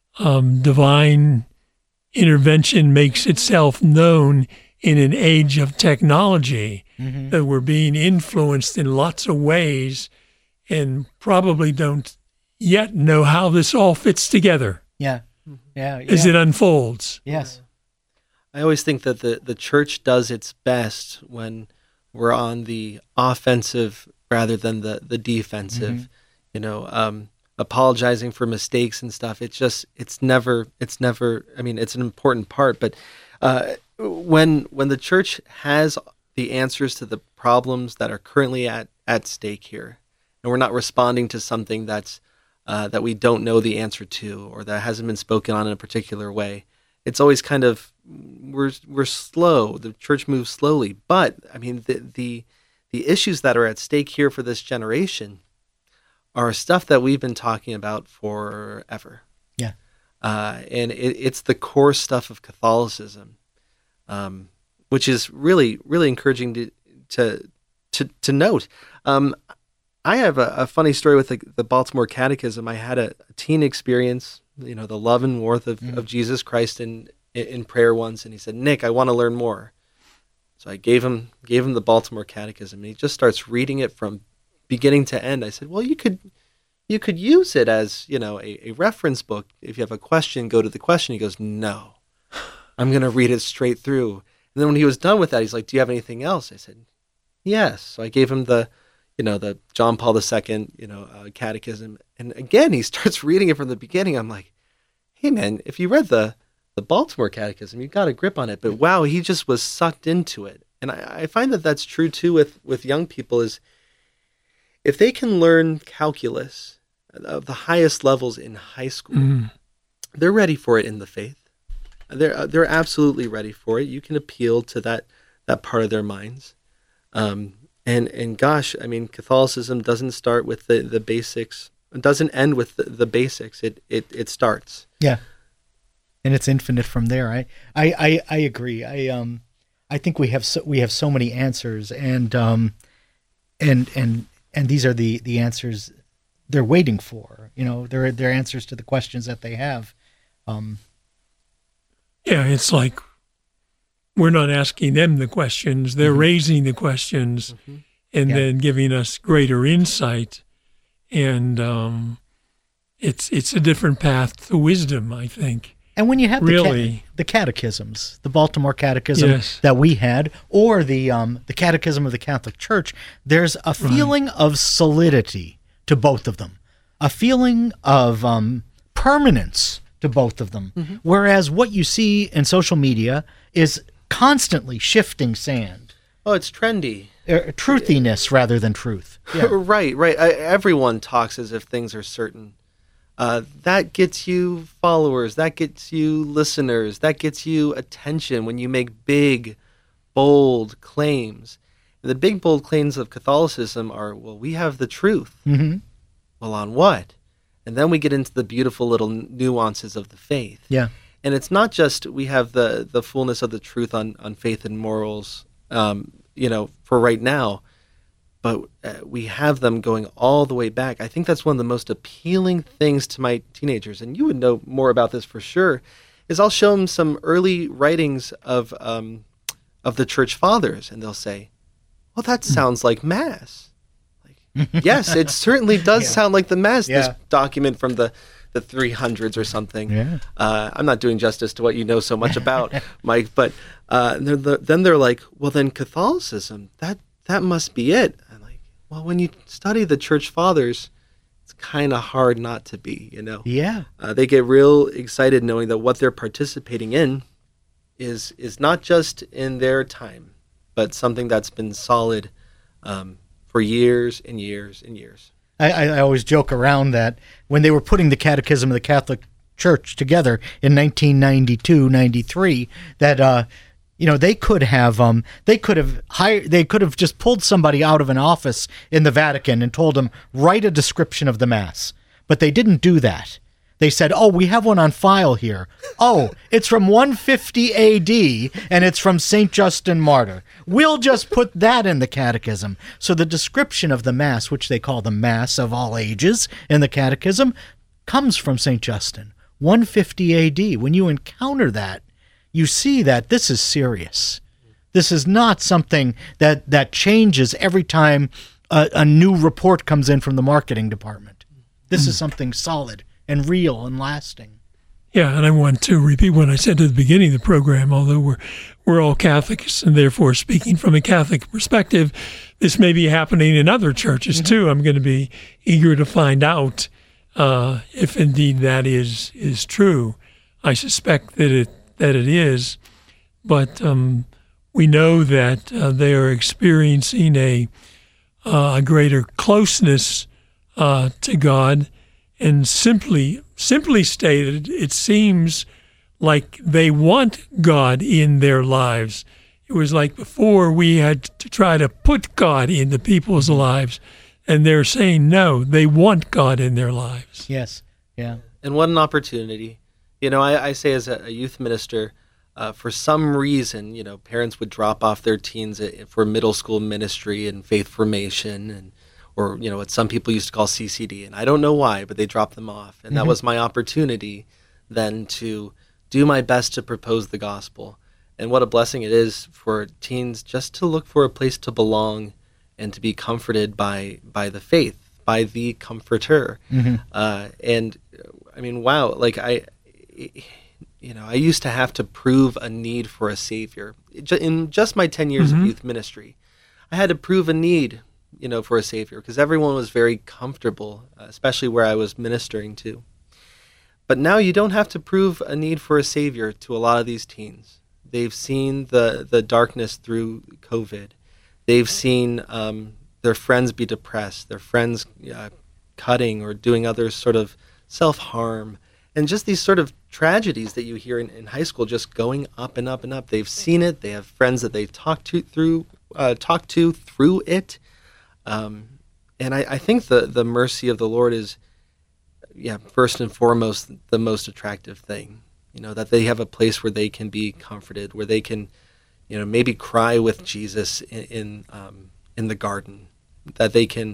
divine intervention makes itself known in an age of technology, that we're being influenced in lots of ways and probably don't yet know how this all fits together. Yeah. As it unfolds. Yes. I always think that the church does its best when we're on the offensive rather than the defensive. You know, apologizing for mistakes and stuff. It's never, I mean, it's an important part, but when the church has the answers to the problems that are currently at stake here, and we're not responding to something that's that we don't know the answer to, or that hasn't been spoken on in a particular way, it's always kind of, we're slow. The church moves slowly, but I mean, the issues that are at stake here for this generation are stuff that we've been talking about forever. Yeah. And it's the core stuff of Catholicism, which is really, really encouraging to note. I have a funny story with the Baltimore Catechism. I had a teen experience, you know, the love and worth of Jesus Christ in prayer once, and he said, "Nick, I want to learn more." So I gave him the Baltimore Catechism, and he just starts reading it from beginning to end. I said, "Well, you could use it as, you know, a reference book. If you have a question, go to the question." He goes, "No, I'm going to read it straight through." And then when he was done with that, he's like, "Do you have anything else?" I said, "Yes." So I gave him the John Paul II, catechism. And again, he starts reading it from the beginning. I'm like, "Hey man, if you read the Baltimore Catechism, you got a grip on it." But wow, he just was sucked into it. And I find that that's true too with young people, is if they can learn calculus of the highest levels in high school, they're ready for it in the faith. They're absolutely ready for it. You can appeal to that part of their minds. And gosh, I mean, Catholicism doesn't start with the basics. It doesn't end with the basics. It starts. Yeah. And it's infinite from there. I agree. I think we have so many answers, and these are the answers they're waiting for. You know, they're answers to the questions that they have. Yeah, it's like we're not asking them the questions; they're raising the questions, and then giving us greater insight. And it's a different path to wisdom, I think. And when you have the catechisms, the Baltimore Catechism that we had, or the Catechism of the Catholic Church, there's a feeling of solidity to both of them, a feeling of permanence to both of them. Whereas what you see in social media is constantly shifting sand. Oh, it's trendy. Truthiness rather than truth. Yeah. Right. Everyone talks as if things are certain. That gets you followers, that gets you listeners, that gets you attention when you make big, bold claims. And the big, bold claims of Catholicism are, well, we have the truth. Well, on what? And then we get into the beautiful little nuances of the faith. Yeah. And it's not just we have the fullness of the truth on faith and morals, for right now, but we have them going all the way back. I think that's one of the most appealing things to my teenagers, and you would know more about this for sure, is I'll show them some early writings of the church fathers, and they'll say, "Well, that sounds like Mass." Like, yes, it certainly does sound like the Mass, this document from the 300s or something. Yeah. I'm not doing justice to what you know so much about, Mike, but then they're like, "Well, then Catholicism, that must be it." I'm like, well, when you study the church fathers, it's kind of hard not to be, you know. Yeah. They get real excited knowing that what they're participating in is not just in their time, but something that's been solid for years and years and years. I always joke around that when they were putting the Catechism of the Catholic Church together in 1992-93, that they could have just pulled somebody out of an office in the Vatican and told them, write a description of the Mass, but they didn't do that. They said, oh, we have one on file here. Oh, it's from 150 AD, and it's from St. Justin Martyr. We'll just put that in the Catechism. So the description of the Mass, which they call the Mass of all ages in the Catechism, comes from St. Justin, 150 AD. When you encounter that, you see that this is serious. This is not something that changes every time a new report comes in from the marketing department. This is something solid and real and lasting. Yeah, and I want to repeat what I said at the beginning of the program. Although we're all Catholics and therefore speaking from a Catholic perspective, this may be happening in other churches too. I'm going to be eager to find out if indeed that is true. I suspect that it is, but we know that they are experiencing a greater closeness to God. And simply stated, it seems like they want God in their lives. It was like before we had to try to put God into people's lives, and they're saying no, they want God in their lives. Yes, yeah. And what an opportunity. You know, I say as a youth minister, for some reason, you know, parents would drop off their teens for middle school ministry and faith formation or, you know, what some people used to call CCD. And I don't know why, but they dropped them off. And that was my opportunity then to do my best to propose the gospel. And what a blessing it is for teens just to look for a place to belong and to be comforted by the faith, by the comforter. And I mean, wow, like I used to have to prove a need for a savior. In just my 10 years of youth ministry, I had to prove a need, you know, for a savior, because everyone was very comfortable, especially where I was ministering to. But now you don't have to prove a need for a savior to a lot of these teens. They've seen the darkness through COVID. They've seen their friends be depressed, their friends cutting or doing other sort of self-harm, and just these sort of tragedies that you hear in high school just going up and up and up. They've seen it. They have friends that they've talked to through it. And I think the mercy of the Lord is, first and foremost, the most attractive thing. You know, that they have a place where they can be comforted, where they can, you know, maybe cry with Jesus in the garden, that they can,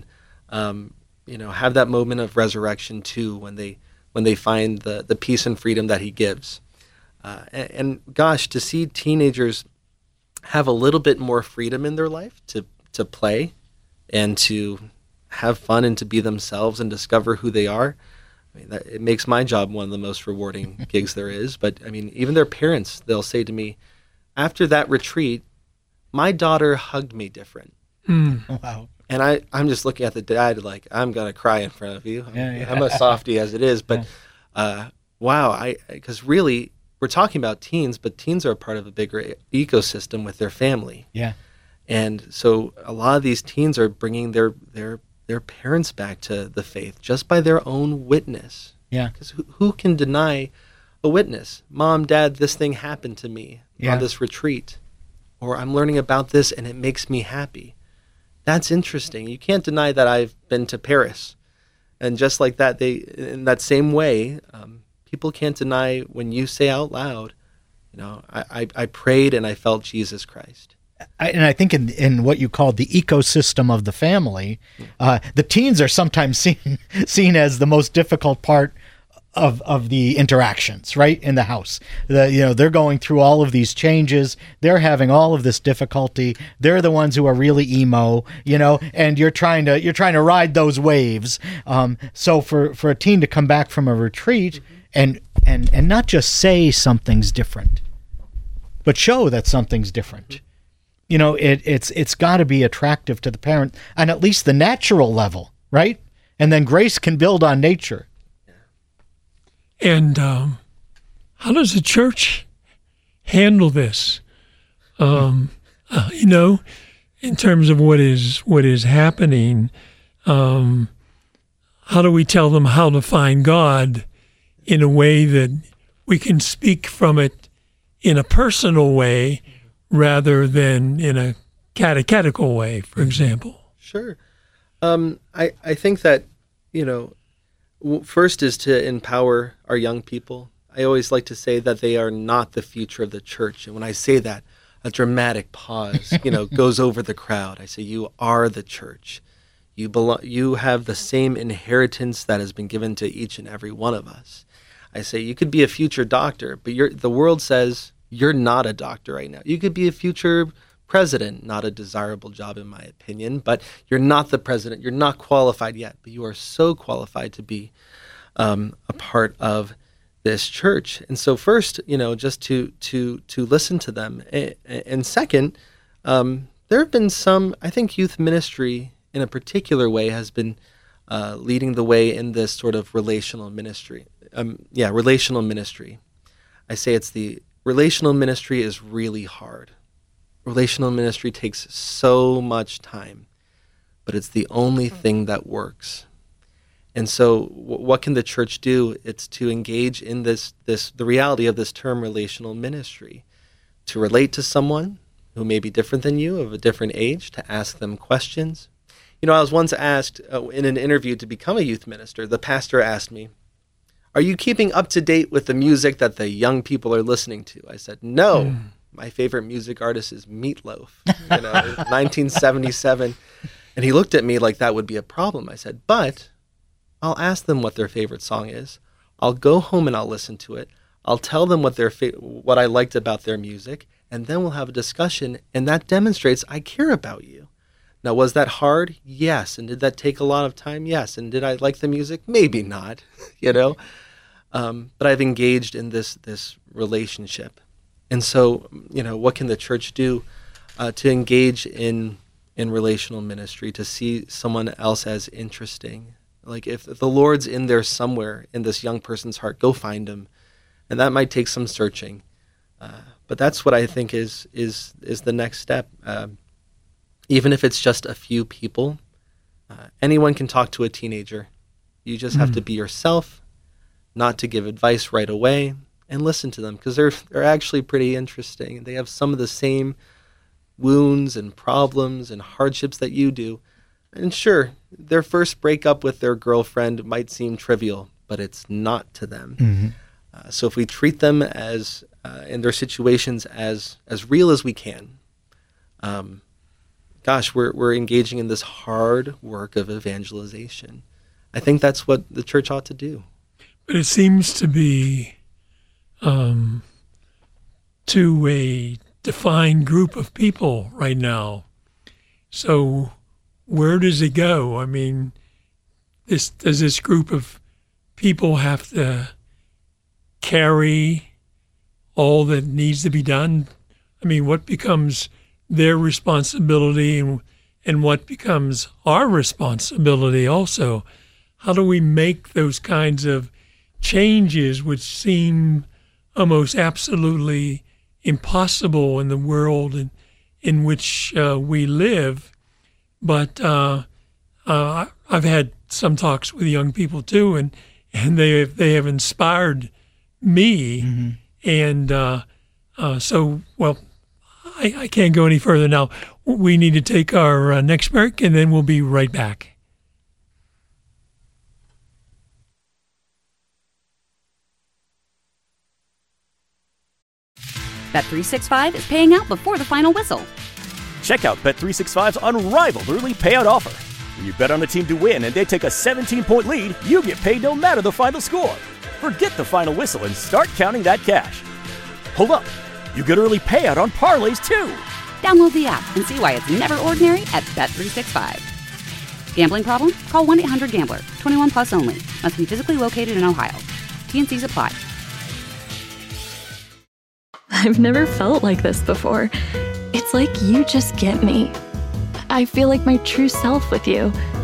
have that moment of resurrection too, when they find the peace and freedom that he gives. And gosh, to see teenagers have a little bit more freedom in their life to play and to have fun and to be themselves and discover who they are, I mean, it makes my job one of the most rewarding gigs there is. But I mean, even their parents, they'll say to me, after that retreat, my daughter hugged me different. Wow. And I'm just looking at the dad like, I'm going to cry in front of you. I'm a softie as it is. But wow, because really, we're talking about teens, but teens are a part of a bigger ecosystem with their family. Yeah. And so a lot of these teens are bringing their parents back to the faith just by their own witness. Yeah. Because who can deny a witness? Mom, Dad, this thing happened to me on this retreat. Or I'm learning about this and it makes me happy. That's interesting. You can't deny that I've been to Paris. And just like that, in that same way, people can't deny when you say out loud, you know, I prayed and I felt Jesus Christ. And I think in what you call the ecosystem of the family, the teens are sometimes seen as the most difficult part of the interactions, right, in the house. They're going through all of these changes. They're having all of this difficulty. They're the ones who are really emo, and you're trying to ride those waves. So for a teen to come back from a retreat and not just say something's different, but show that something's different. It's got to be attractive to the parent on at least the natural level, right? and then grace can build on nature. And how does the church handle this? In terms of what is happening, how do we tell them how to find God in a way that we can speak from it in a personal way rather than in a catechetical way, for example? Sure. I think that, first is to empower our young people. I always like to say that they are not the future of the church. And when I say that, a dramatic pause, goes over the crowd. I say, you are the church. You have the same inheritance that has been given to each and every one of us. I say, you could be a future doctor, but the world says you're not a doctor right now. You could be a future president, not a desirable job in my opinion, but you're not the president. You're not qualified yet, but you are so qualified to be a part of this church. And so first, just to listen to them. And second, there have been some, I think youth ministry in a particular way has been leading the way in this sort of relational ministry. Relational ministry. I say relational ministry is really hard. Relational ministry takes so much time, but it's the only thing that works. And so what can the church do? It's to engage in the reality of this term relational ministry, to relate to someone who may be different than you, of a different age, to ask them questions. I was once asked in an interview to become a youth minister. The pastor asked me, "Are you keeping up to date with the music that the young people are listening to?" I said, "No. My favorite music artist is Meatloaf, 1977. And he looked at me like that would be a problem. I said, but I'll ask them what their favorite song is. I'll go home and I'll listen to it. I'll tell them what I liked about their music, and then we'll have a discussion, and that demonstrates I care about you. Now, was that hard? Yes. And did that take a lot of time? Yes. And did I like the music? Maybe not, but I've engaged in this relationship. And so, what can the church do to engage in relational ministry, to see someone else as interesting? Like if the Lord's in there somewhere in this young person's heart, go find him. And that might take some searching. But that's what I think is the next step. Even if it's just a few people, anyone can talk to a teenager. You just have to be yourself, not to give advice right away, and listen to them, because they're actually pretty interesting. They have some of the same wounds and problems and hardships that you do. And sure, their first breakup with their girlfriend might seem trivial, but it's not to them. Mm-hmm. So if we treat them as in their situations as real as we can, we're engaging in this hard work of evangelization. I think that's what the church ought to do. But it seems to be to a defined group of people right now. So where does it go? I mean, does this group of people have to carry all that needs to be done? I mean, what becomes their responsibility and what becomes our responsibility also? How do we make those kinds of changes which seem almost absolutely impossible in the world in which we live? But I've had some talks with young people too, and they have inspired me. Mm-hmm. And so I can't go any further now. We need to take our next break, and then we'll be right back. Bet365 is paying out before the final whistle. Check out Bet365's unrivaled early payout offer. When you bet on a team to win and they take a 17-point lead, you get paid no matter the final score. Forget the final whistle and start counting that cash. Hold up. You get early payout on parlays, too. Download the app and see why it's never ordinary at Bet365. Gambling problem? Call 1-800-GAMBLER. 21 plus only. Must be physically located in Ohio. T&Cs apply. I've never felt like this before. It's like you just get me. I feel like my true self with you.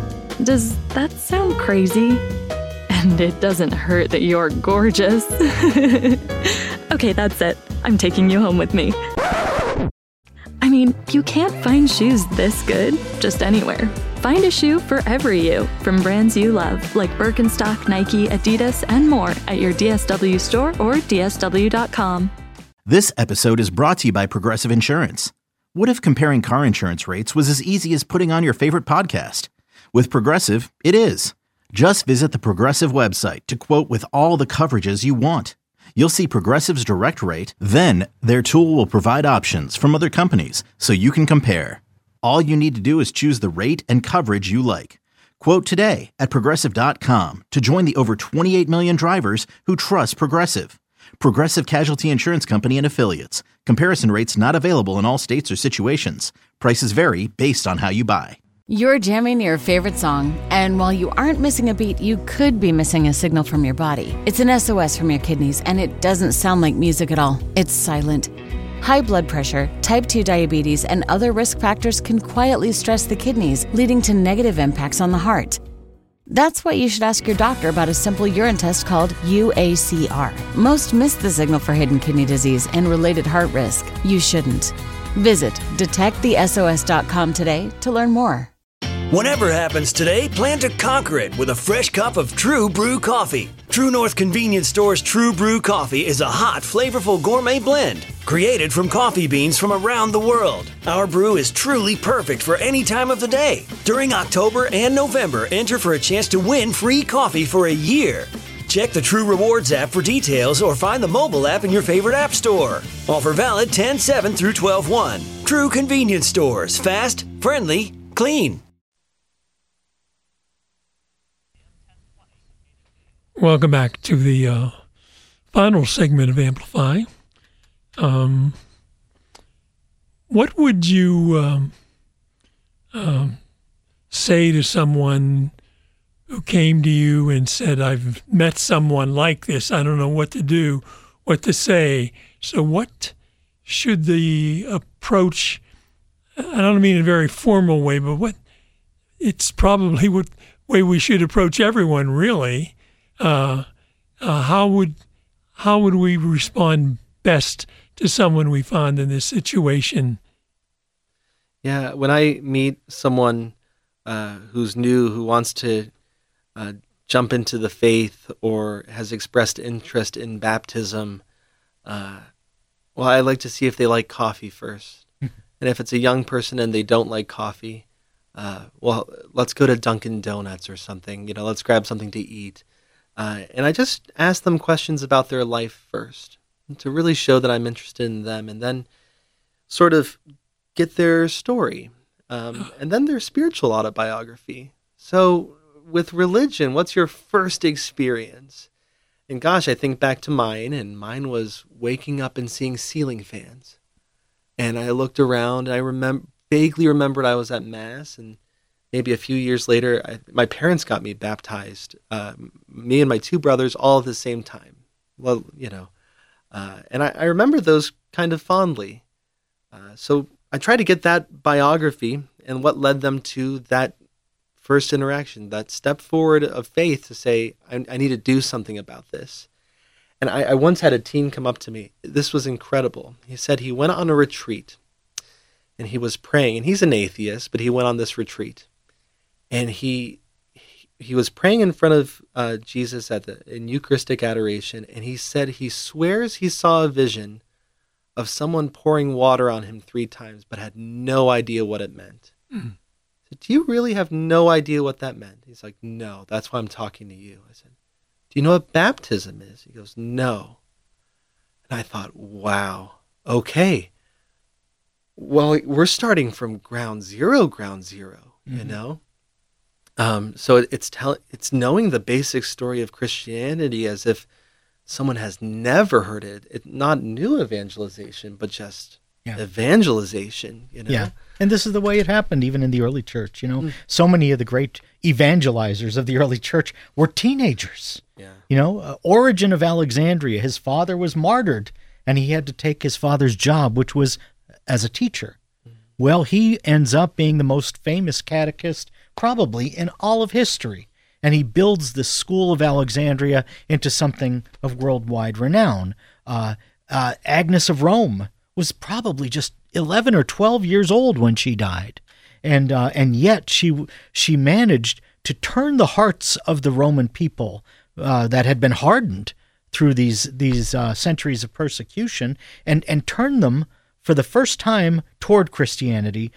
Does that sound crazy? And it doesn't hurt that you're gorgeous. Okay, that's it. I'm taking you home with me. I mean, you can't find shoes this good just anywhere. Find a shoe for every you from brands you love, like Birkenstock, Nike, Adidas, and more at your DSW store or DSW.com. This episode is brought to you by Progressive Insurance. What if comparing car insurance rates was as easy as putting on your favorite podcast? With Progressive, it is. Just visit the Progressive website to quote with all the coverages you want. You'll see Progressive's direct rate, then their tool will provide options from other companies so you can compare. All you need to do is choose the rate and coverage you like. Quote today at Progressive.com to join the over 28 million drivers who trust Progressive. Progressive Casualty Insurance Company and Affiliates. Comparison rates not available in all states or situations. Prices vary based on how you buy. You're jamming your favorite song, and while you aren't missing a beat, you could be missing a signal from your body. It's an SOS from your kidneys, and it doesn't sound like music at all. It's silent. High blood pressure, type 2 diabetes, and other risk factors can quietly stress the kidneys, leading to negative impacts on the heart. That's why you should ask your doctor about a simple urine test called UACR. Most miss the signal for hidden kidney disease and related heart risk. You shouldn't. Visit detectthesos.com today to learn more. Whatever happens today, plan to conquer it with a fresh cup of True Brew coffee. True North Convenience Store's True Brew coffee is a hot, flavorful gourmet blend created from coffee beans from around the world. Our brew is truly perfect for any time of the day. During October and November, enter for a chance to win free coffee for a year. Check the True Rewards app for details or find the mobile app in your favorite app store. Offer valid 10/7 through 12/1. True Convenience Stores. Fast, friendly, clean. Welcome back to the final segment of Amplify. What would you say to someone who came to you and said, I've met someone like this, I don't know what to do, what to say? So what should the approach, I don't mean in a very formal way, but what it's probably what way we should approach everyone, really. How would we respond best to someone we find in this situation? Yeah, when I meet someone who's new, who wants to jump into the faith or has expressed interest in baptism, well, I like to see if they like coffee first. And if it's a young person and they don't like coffee, well, let's go to Dunkin' Donuts or something. Let's grab something to eat. And I just ask them questions about their life first to really show that I'm interested in them, and then sort of get their story, and then their spiritual autobiography. So with religion, what's your first experience? And gosh, I think back to mine, and mine was waking up and seeing ceiling fans. And I looked around, and I vaguely remembered I was at Mass, and maybe a few years later, my parents got me baptized, me and my two brothers, all at the same time. Well, and I remember those kind of fondly. So I tried to get that biography and what led them to that first interaction, that step forward of faith to say, I need to do something about this. And I once had a teen come up to me. This was incredible. He said he went on a retreat, and he was praying, and he's an atheist, but he went on this retreat. And he was praying in front of Jesus in Eucharistic adoration, and he said he swears he saw a vision of someone pouring water on him 3 times, but had no idea what it meant. Mm. I said, do you really have no idea what that meant? He's like, no, that's why I'm talking to you. I said, do you know what baptism is? He goes, no. And I thought, wow, okay. Well, we're starting from ground zero, mm-hmm. So it's knowing the basic story of Christianity as if someone has never heard it. Not new evangelization, but just evangelization. Yeah, and this is the way it happened even in the early church. So many of the great evangelizers of the early church were teenagers. Yeah. Origen of Alexandria, his father was martyred, and he had to take his father's job, which was as a teacher. Well, he ends up being the most famous catechist probably in all of history. And he builds the School of Alexandria into something of worldwide renown. Agnes of Rome was probably just 11 or 12 years old when she died. And yet she managed to turn the hearts of the Roman people that had been hardened through these centuries of persecution and turn them for the first time toward Christianity,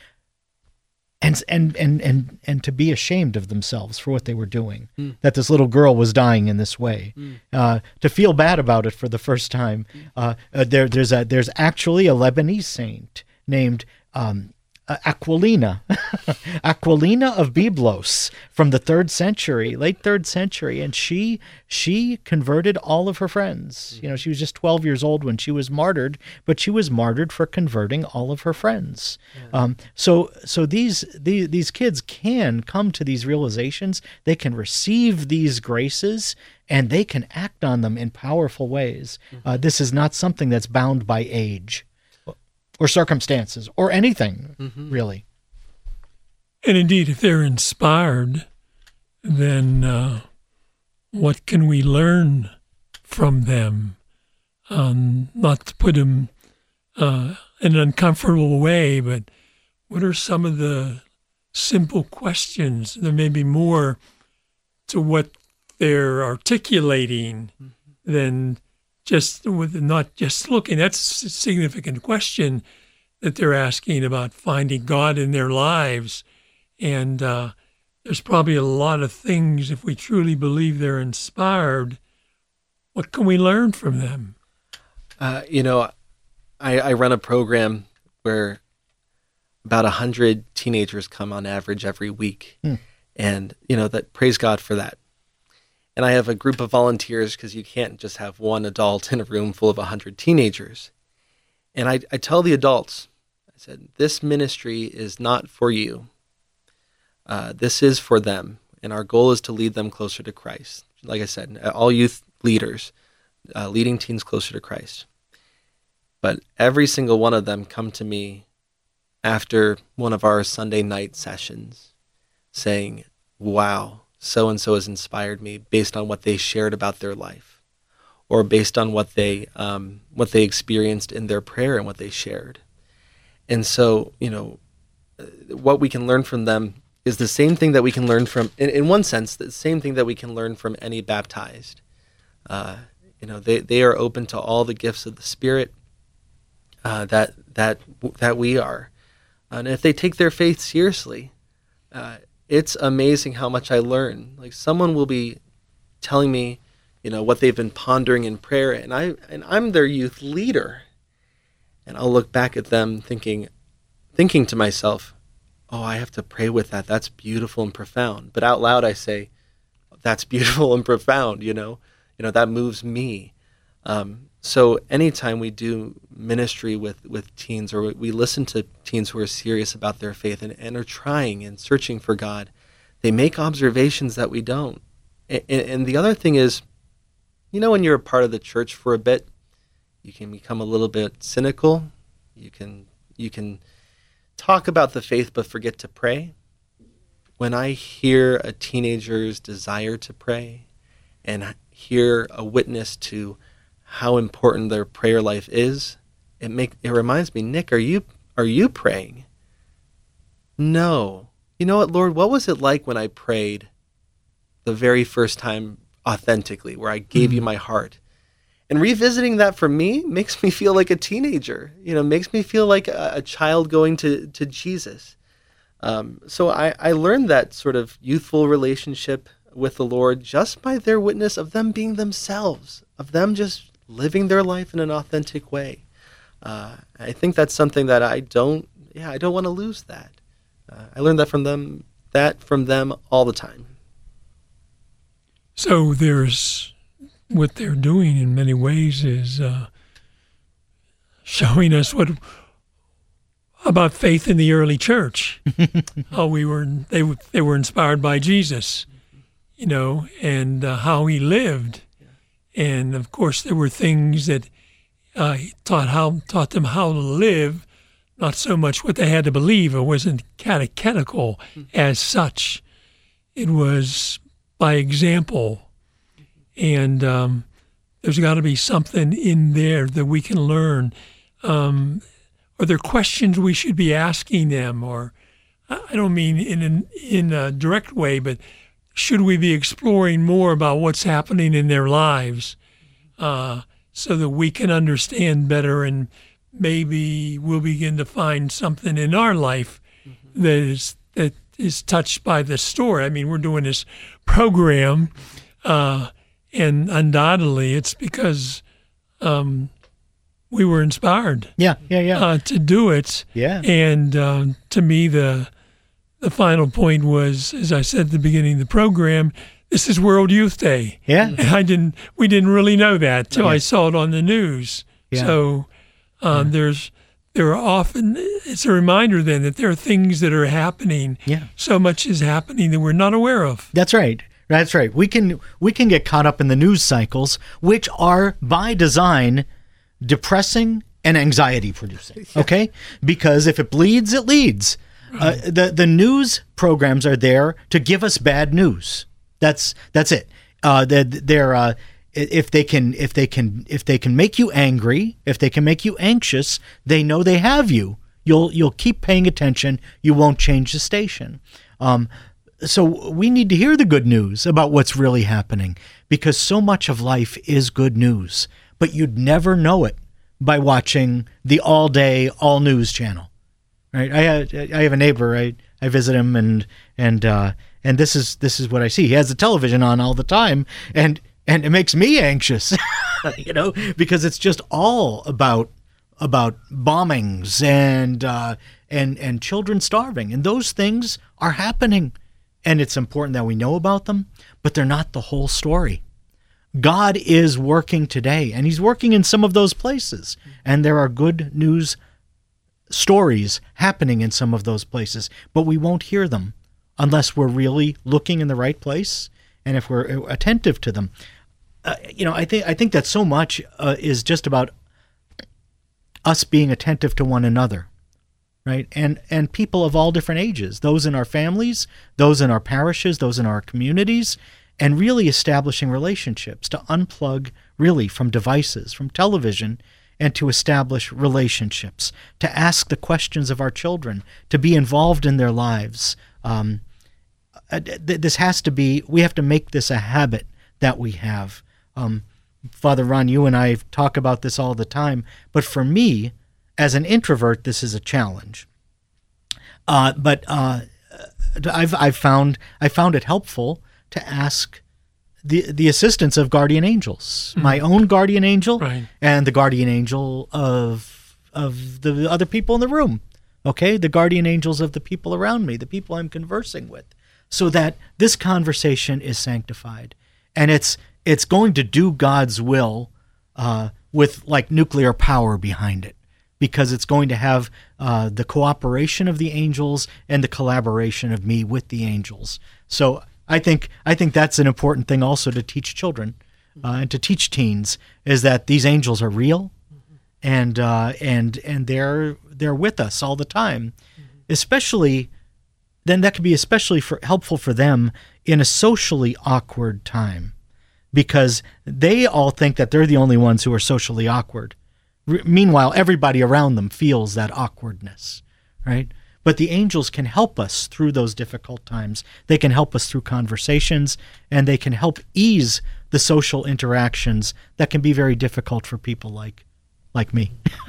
and to be ashamed of themselves for what they were doing, that this little girl was dying in this way, to feel bad about it for the first time. There's actually a Lebanese saint named Aquilina, Aquilina of Byblos from the late 3rd century, and she converted all of her friends. You know, she was just 12 years old when she was martyred, but she was martyred for converting all of her friends. Yeah. So these kids can come to these realizations. They can receive these graces, and they can act on them in powerful ways. This is not something that's bound by age or circumstances, or anything, really. And indeed, if they're inspired, then what can we learn from them? Not to put them in an uncomfortable way, but what are some of the simple questions? There may be more to what they're articulating than not just looking. That's a significant question that they're asking about finding God in their lives. And there's probably a lot of things, if we truly believe they're inspired, what can we learn from them? I run a program where about 100 teenagers come on average every week. And, that praise God for that. And I have a group of volunteers because you can't just have one adult in a room full of 100 teenagers. And I tell the adults, I said, this ministry is not for you. This is for them. And our goal is to lead them closer to Christ. Like I said, all youth leaders, leading teens closer to Christ. But every single one of them come to me after one of our Sunday night sessions saying, wow, so-and-so has inspired me based on what they shared about their life, or based on what they experienced in their prayer and what they shared. And so, what we can learn from them is the same thing that we can learn from, in one sense, the same thing that we can learn from any baptized. They are open to all the gifts of the Spirit that we are. And if they take their faith seriously, it's amazing how much I learn. Like, someone will be telling me, what they've been pondering in prayer, and I'm their youth leader. And I'll look back at them thinking to myself, oh, I have to pray with that. That's beautiful and profound. But out loud I say, that's beautiful and profound, that moves me. So anytime we do ministry with teens, or we listen to teens who are serious about their faith and are trying and searching for God, they make observations that we don't. And the other thing is, when you're a part of the church for a bit, you can become a little bit cynical. You can talk about the faith but forget to pray. When I hear a teenager's desire to pray and hear a witness to how important their prayer life is, it reminds me, Nick, are you praying? No. You know what, Lord, what was it like when I prayed the very first time authentically, where I gave you my heart? And revisiting that for me makes me feel like a teenager, makes me feel like a child going to Jesus. So I learned that sort of youthful relationship with the Lord just by their witness of them being themselves, of them just living their life in an authentic way. I think that's something that I don't want to lose that. I learned that from them all the time. So there's what they're doing in many ways is showing us what about faith in the early church. How they were inspired by Jesus, and how he lived. And of course, there were things that he taught them how to live, not so much what they had to believe. It wasn't catechetical as such. It was by example. And there's got to be something in there that we can learn. Are there questions we should be asking them? Or I don't mean in a direct way, but should we be exploring more about what's happening in their lives so that we can understand better, and maybe we'll begin to find something in our life that is touched by the story. I mean, we're doing this program, and undoubtedly it's because we were inspired. To do it. Yeah. And to me, the final point was, as I said at the beginning of the program, this is World Youth Day. Yeah. And we didn't really know that till I saw it on the news. Yeah. So there are often, it's a reminder then that there are things that are happening. Yeah. So much is happening that we're not aware of. That's right. That's right. We can get caught up in the news cycles, which are by design depressing and anxiety producing. Okay? Because if it bleeds, it leads. The news programs are there to give us bad news. That's it. They're if they can make you angry, if they can make you anxious, they know they have you. You'll keep paying attention. You won't change the station. So we need to hear the good news about what's really happening, because so much of life is good news, but you'd never know it by watching the all-day, all-news channel. Right? I have a neighbor. I visit him, and this is what I see. He has the television on all the time, and it makes me anxious, because it's just all about bombings and children starving, and those things are happening, and it's important that we know about them, but they're not the whole story. God is working today, and He's working in some of those places, and there are good news stories happening in some of those places, but we won't hear them unless we're really looking in the right place and if we're attentive to them. I think that so much is just about us being attentive to one another, right? And people of all different ages, those in our families, those in our parishes, those in our communities, and really establishing relationships, to unplug really from devices, from television, and to establish relationships, to ask the questions of our children, to be involved in their lives. This has to be, we have to make this a habit that we have. Father Ron, you and I talk about this all the time, but for me, as an introvert, this is a challenge. But I've found it helpful to ask the assistance of guardian angels, my own guardian angel, right, and the guardian angel of the other people in the room. Okay, the guardian angels of the people around me, the people I'm conversing with, so that this conversation is sanctified, and it's going to do God's will with like nuclear power behind it, because it's going to have the cooperation of the angels and the collaboration of me with the angels. So I think that's an important thing also to teach children and to teach teens, is that these angels are real, and they're with us all the time. Especially then, that could be especially helpful for them in a socially awkward time, because they all think that they're the only ones who are socially awkward. Meanwhile, everybody around them feels that awkwardness, right? But the angels can help us through those difficult times. They can help us through conversations, and they can help ease the social interactions that can be very difficult for people like me.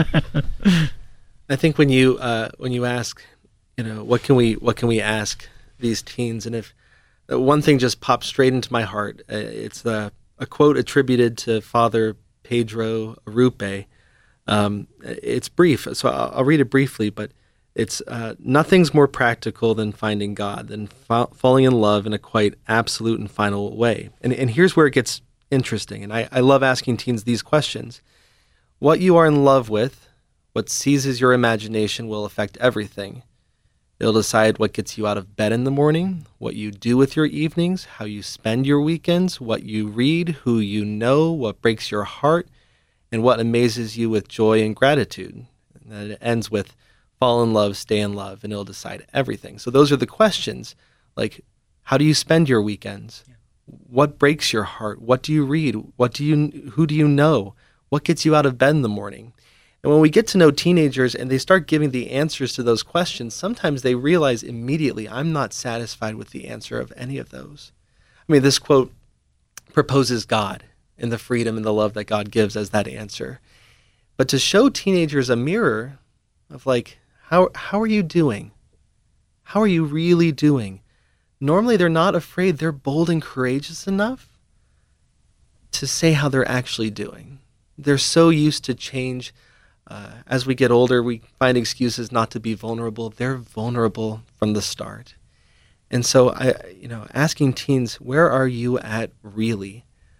I think when you ask, what can we ask these teens, and if one thing just pops straight into my heart, it's a quote attributed to Father Pedro Arrupe. It's brief, so I'll read it briefly, but it's nothing's more practical than finding God, than falling in love in a quite absolute and final way. And here's where it gets interesting, and I love asking teens these questions. What you are in love with, what seizes your imagination, will affect everything. It'll decide what gets you out of bed in the morning, what you do with your evenings, how you spend your weekends, what you read, who you know, what breaks your heart, and what amazes you with joy and gratitude. And then it ends with, fall in love, stay in love, and it'll decide everything. So those are the questions. Like, how do you spend your weekends? Yeah. What breaks your heart? What do you read? Who do you know? What gets you out of bed in the morning? And when we get to know teenagers and they start giving the answers to those questions, sometimes they realize immediately, I'm not satisfied with the answer of any of those. I mean, this quote proposes God and the freedom and the love that God gives as that answer. But to show teenagers a mirror of like, how are you doing? How are you really doing? Normally they're not afraid. They're bold and courageous enough to say how they're actually doing. They're so used to change. As we get older, we find excuses not to be vulnerable. They're vulnerable from the start. And so, asking teens, where are you at really,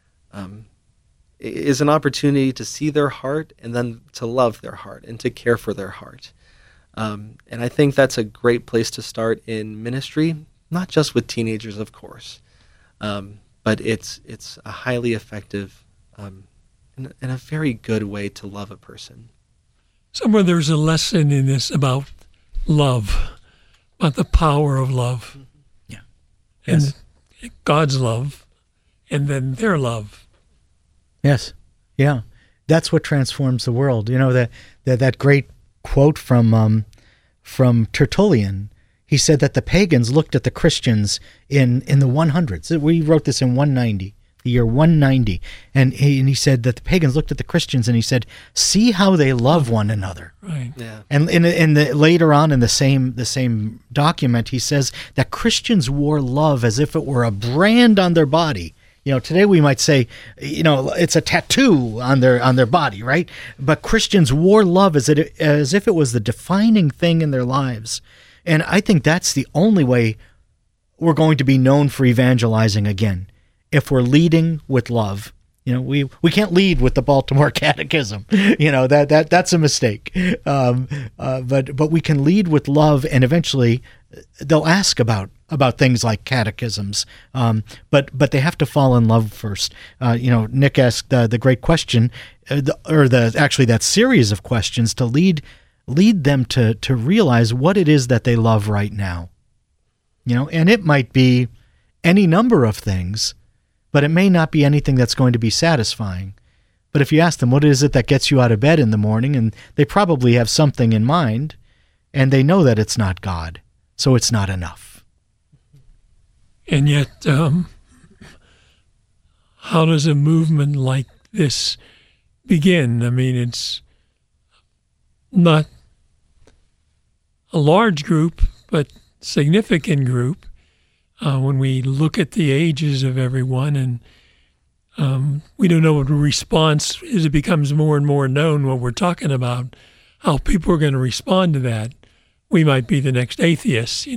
is an opportunity to see their heart and then to love their heart and to care for their heart. And I think that's a great place to start in ministry, not just with teenagers, of course, but it's a highly effective and a very good way to love a person. Somewhere there's a lesson in this about love, about the power of love. Yeah. And God's love, and then their love. Yes. Yeah. That's what transforms the world. You know, that great quote from Tertullian. He said that the pagans looked at the Christians in the 100s. We wrote this in 190. The year 190, and he said that the pagans looked at the Christians and he said, "See how they love one another." Right. Yeah. And later on in the same document, he says that Christians wore love as if it were a brand on their body. You know, today we might say, it's a tattoo on their body, right? But Christians wore love as if it was the defining thing in their lives, and I think that's the only way we're going to be known for evangelizing again. If we're leading with love, we can't lead with the Baltimore Catechism. That's a mistake. But we can lead with love, and eventually they'll ask about things like catechisms. But they have to fall in love first. Nick asked the great question, that series of questions to lead them to realize what it is that they love right now. And it might be any number of things. But it may not be anything that's going to be satisfying. But if you ask them, what is it that gets you out of bed in the morning? And they probably have something in mind, and they know that it's not God, so it's not enough. And yet, how does a movement like this begin? I mean, it's not a large group, but significant group. When we look at the ages of everyone, and we don't know what the response is, it becomes more and more known what we're talking about, how people are going to respond to that. We might be the next atheists,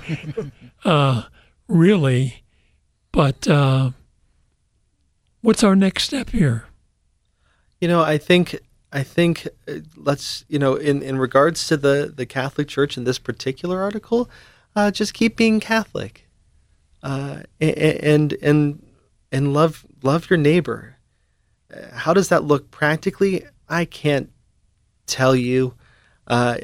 really. But what's our next step here? I think let's, in regards to the Catholic Church in this particular article, just keep being Catholic. And love your neighbor. How does that look practically? I can't tell you, for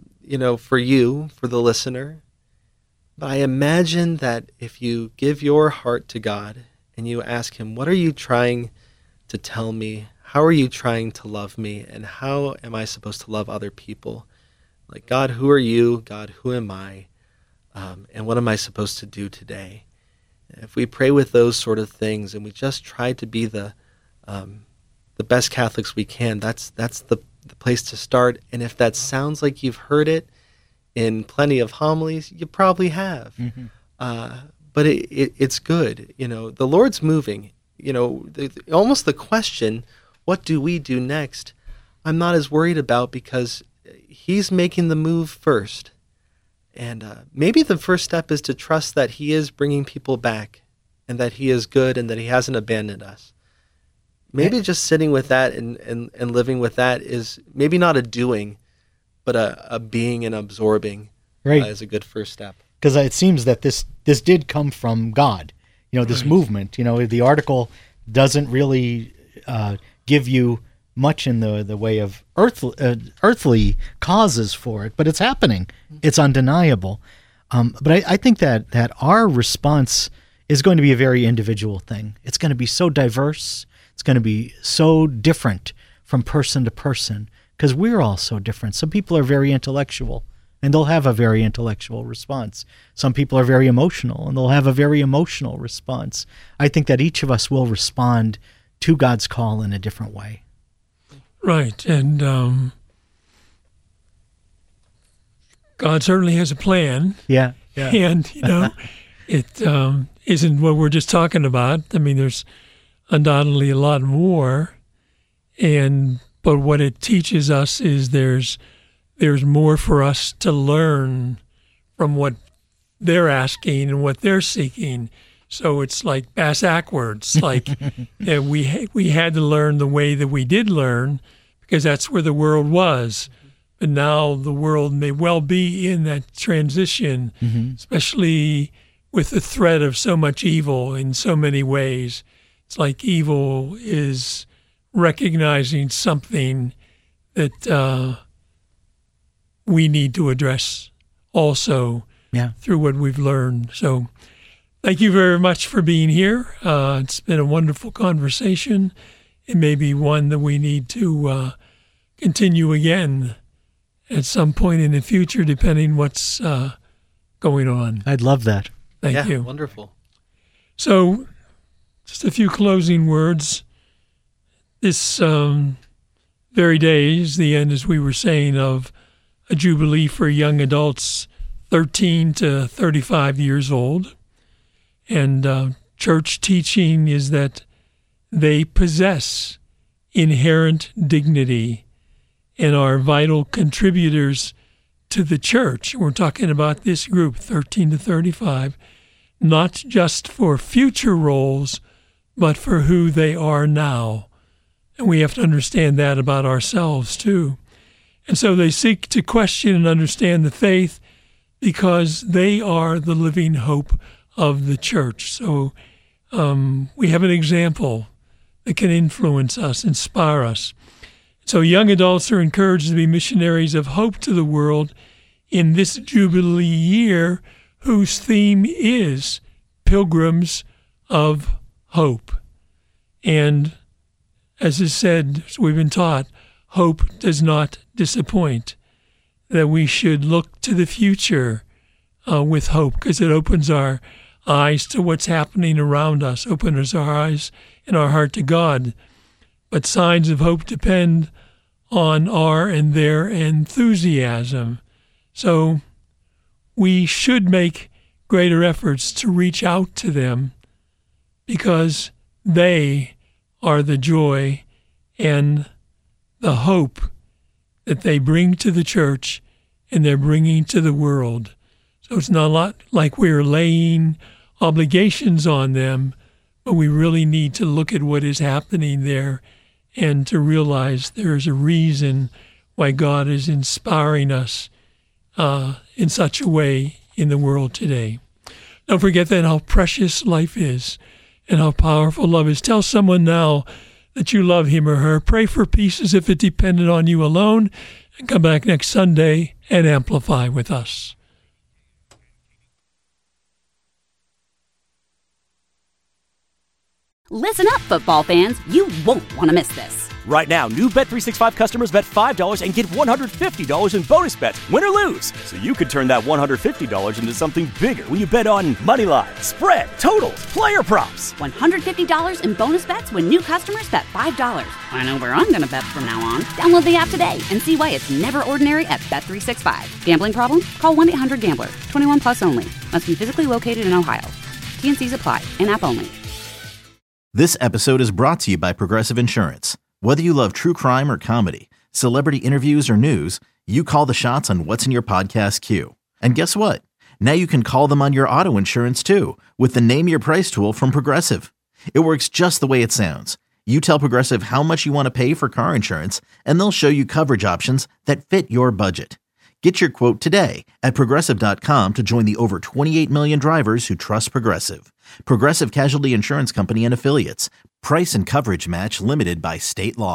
the listener. But I imagine that if you give your heart to God and you ask him, what are you trying to tell me? How are you trying to love me? And how am I supposed to love other people? Like, God, who are you? God, who am I? And what am I supposed to do today? If we pray with those sort of things and we just try to be the best Catholics we can, that's the place to start. And if that sounds like you've heard it in plenty of homilies, you probably have. Mm-hmm. But it's good. The Lord's moving. Almost the question, what do we do next? I'm not as worried about, because he's making the move first. And maybe the first step is to trust that he is bringing people back and that he is good and that he hasn't abandoned us. Maybe just sitting with that and living with that is maybe not a doing, but a being and absorbing, right, as a good first step. Because it seems that this did come from God, this movement. The article doesn't really give you much in the way of earthly causes for it, but it's happening. It's undeniable. But I think that our response is going to be a very individual thing. It's going to be so diverse. It's going to be so different from person to person because we're all so different. Some people are very intellectual, and they'll have a very intellectual response. Some people are very emotional, and they'll have a very emotional response. I think that each of us will respond to God's call in a different way. Right, and God certainly has a plan. Yeah. And, it isn't what we're just talking about. I mean, there's undoubtedly a lot more, but what it teaches us is there's more for us to learn from what they're asking and what they're seeking. So it's like backwards. Like we had to learn the way that we did learn because that's where the world was. But now the world may well be in that transition, especially with the threat of so much evil in so many ways. It's like evil is recognizing something that we need to address also through what we've learned. So thank you very much for being here. It's been a wonderful conversation. It may be one that we need to continue again at some point in the future, depending what's going on. I'd love that. Thank you. Wonderful. So just a few closing words. This very day is the end, as we were saying, of a jubilee for young adults 13 to 35 years old. And church teaching is that they possess inherent dignity and are vital contributors to the church. We're talking about this group, 13 to 35, not just for future roles, but for who they are now. And we have to understand that about ourselves, too. And so they seek to question and understand the faith because they are the living hope of the church. So we have an example that can influence us, inspire us. So young adults are encouraged to be missionaries of hope to the world in this Jubilee year, whose theme is Pilgrims of Hope. And as is said, as we've been taught, hope does not disappoint, that we should look to the future with hope because it opens our eyes to what's happening around us, opens our eyes and our heart to God. But signs of hope depend on our and their enthusiasm. So we should make greater efforts to reach out to them because they are the joy and the hope that they bring to the church and they're bringing to the world. So it's not like we're laying obligations on them, but we really need to look at what is happening there and to realize there is a reason why God is inspiring us in such a way in the world today. Don't forget that how precious life is and how powerful love is. Tell someone now that you love him or her. Pray for peace as if it depended on you alone, and come back next Sunday and amplify with us. Listen up, football fans. You won't want to miss this. Right now, new Bet365 customers bet $5 and get $150 in bonus bets, win or lose. So you could turn that $150 into something bigger when you bet on moneyline, spread, totals, player props. $150 in bonus bets when new customers bet $5. I know where I'm going to bet from now on. Download the app today and see why it's never ordinary at Bet365. Gambling problem? Call 1-800-GAMBLER. 21 plus only. Must be physically located in Ohio. T&Cs apply. In-app only. This episode is brought to you by Progressive Insurance. Whether you love true crime or comedy, celebrity interviews or news, you call the shots on what's in your podcast queue. And guess what? Now you can call them on your auto insurance too with the Name Your Price tool from Progressive. It works just the way it sounds. You tell Progressive how much you want to pay for car insurance, and they'll show you coverage options that fit your budget. Get your quote today at Progressive.com to join the over 28 million drivers who trust Progressive. Progressive Casualty Insurance Company and Affiliates. Price and coverage match limited by state law.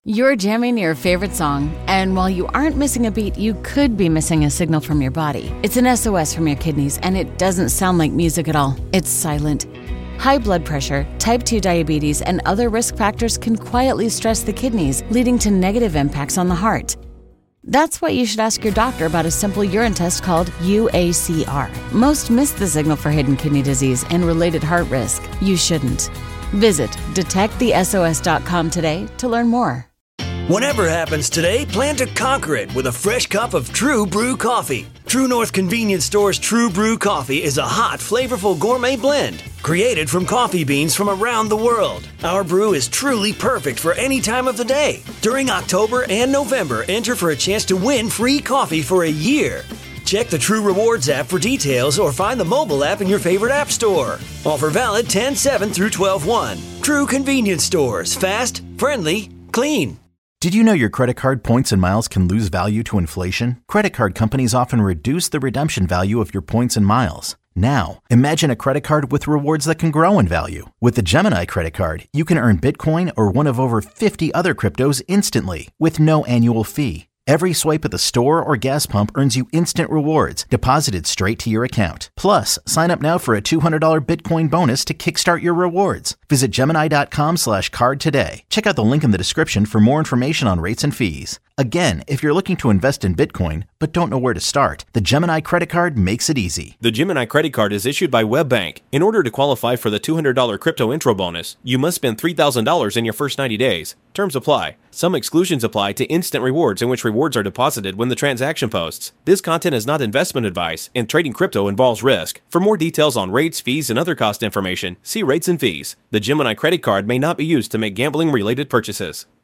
You're jamming your favorite song, and while you aren't missing a beat, you could be missing a signal from your body. It's an SOS from your kidneys, and it doesn't sound like music at all. It's silent. High blood pressure, type 2 diabetes, and other risk factors can quietly stress the kidneys, leading to negative impacts on the heart. That's why you should ask your doctor about a simple urine test called UACR. Most miss the signal for hidden kidney disease and related heart risk. You shouldn't. Visit detectthesos.com today to learn more. Whatever happens today, plan to conquer it with a fresh cup of True Brew coffee. True North Convenience Store's True Brew coffee is a hot, flavorful gourmet blend created from coffee beans from around the world. Our brew is truly perfect for any time of the day. During October and November, enter for a chance to win free coffee for a year. Check the True Rewards app for details or find the mobile app in your favorite app store. Offer valid 10/7 through 12/1. True Convenience Stores. Fast, friendly, clean. Did you know your credit card points and miles can lose value to inflation? Credit card companies often reduce the redemption value of your points and miles. Now, imagine a credit card with rewards that can grow in value. With the Gemini credit card, you can earn Bitcoin or one of over 50 other cryptos instantly with no annual fee. Every swipe at the store or gas pump earns you instant rewards deposited straight to your account. Plus, sign up now for a $200 Bitcoin bonus to kickstart your rewards. Visit Gemini.com/card today. Check out the link in the description for more information on rates and fees. Again, if you're looking to invest in Bitcoin but don't know where to start, the Gemini credit card makes it easy. The Gemini credit card is issued by WebBank. In order to qualify for the $200 crypto intro bonus, you must spend $3,000 in your first 90 days. Terms apply. Some exclusions apply to instant rewards in which rewards are deposited when the transaction posts. This content is not investment advice, and trading crypto involves risk. For more details on rates, fees, and other cost information, see rates and fees. The Gemini credit card may not be used to make gambling-related purchases.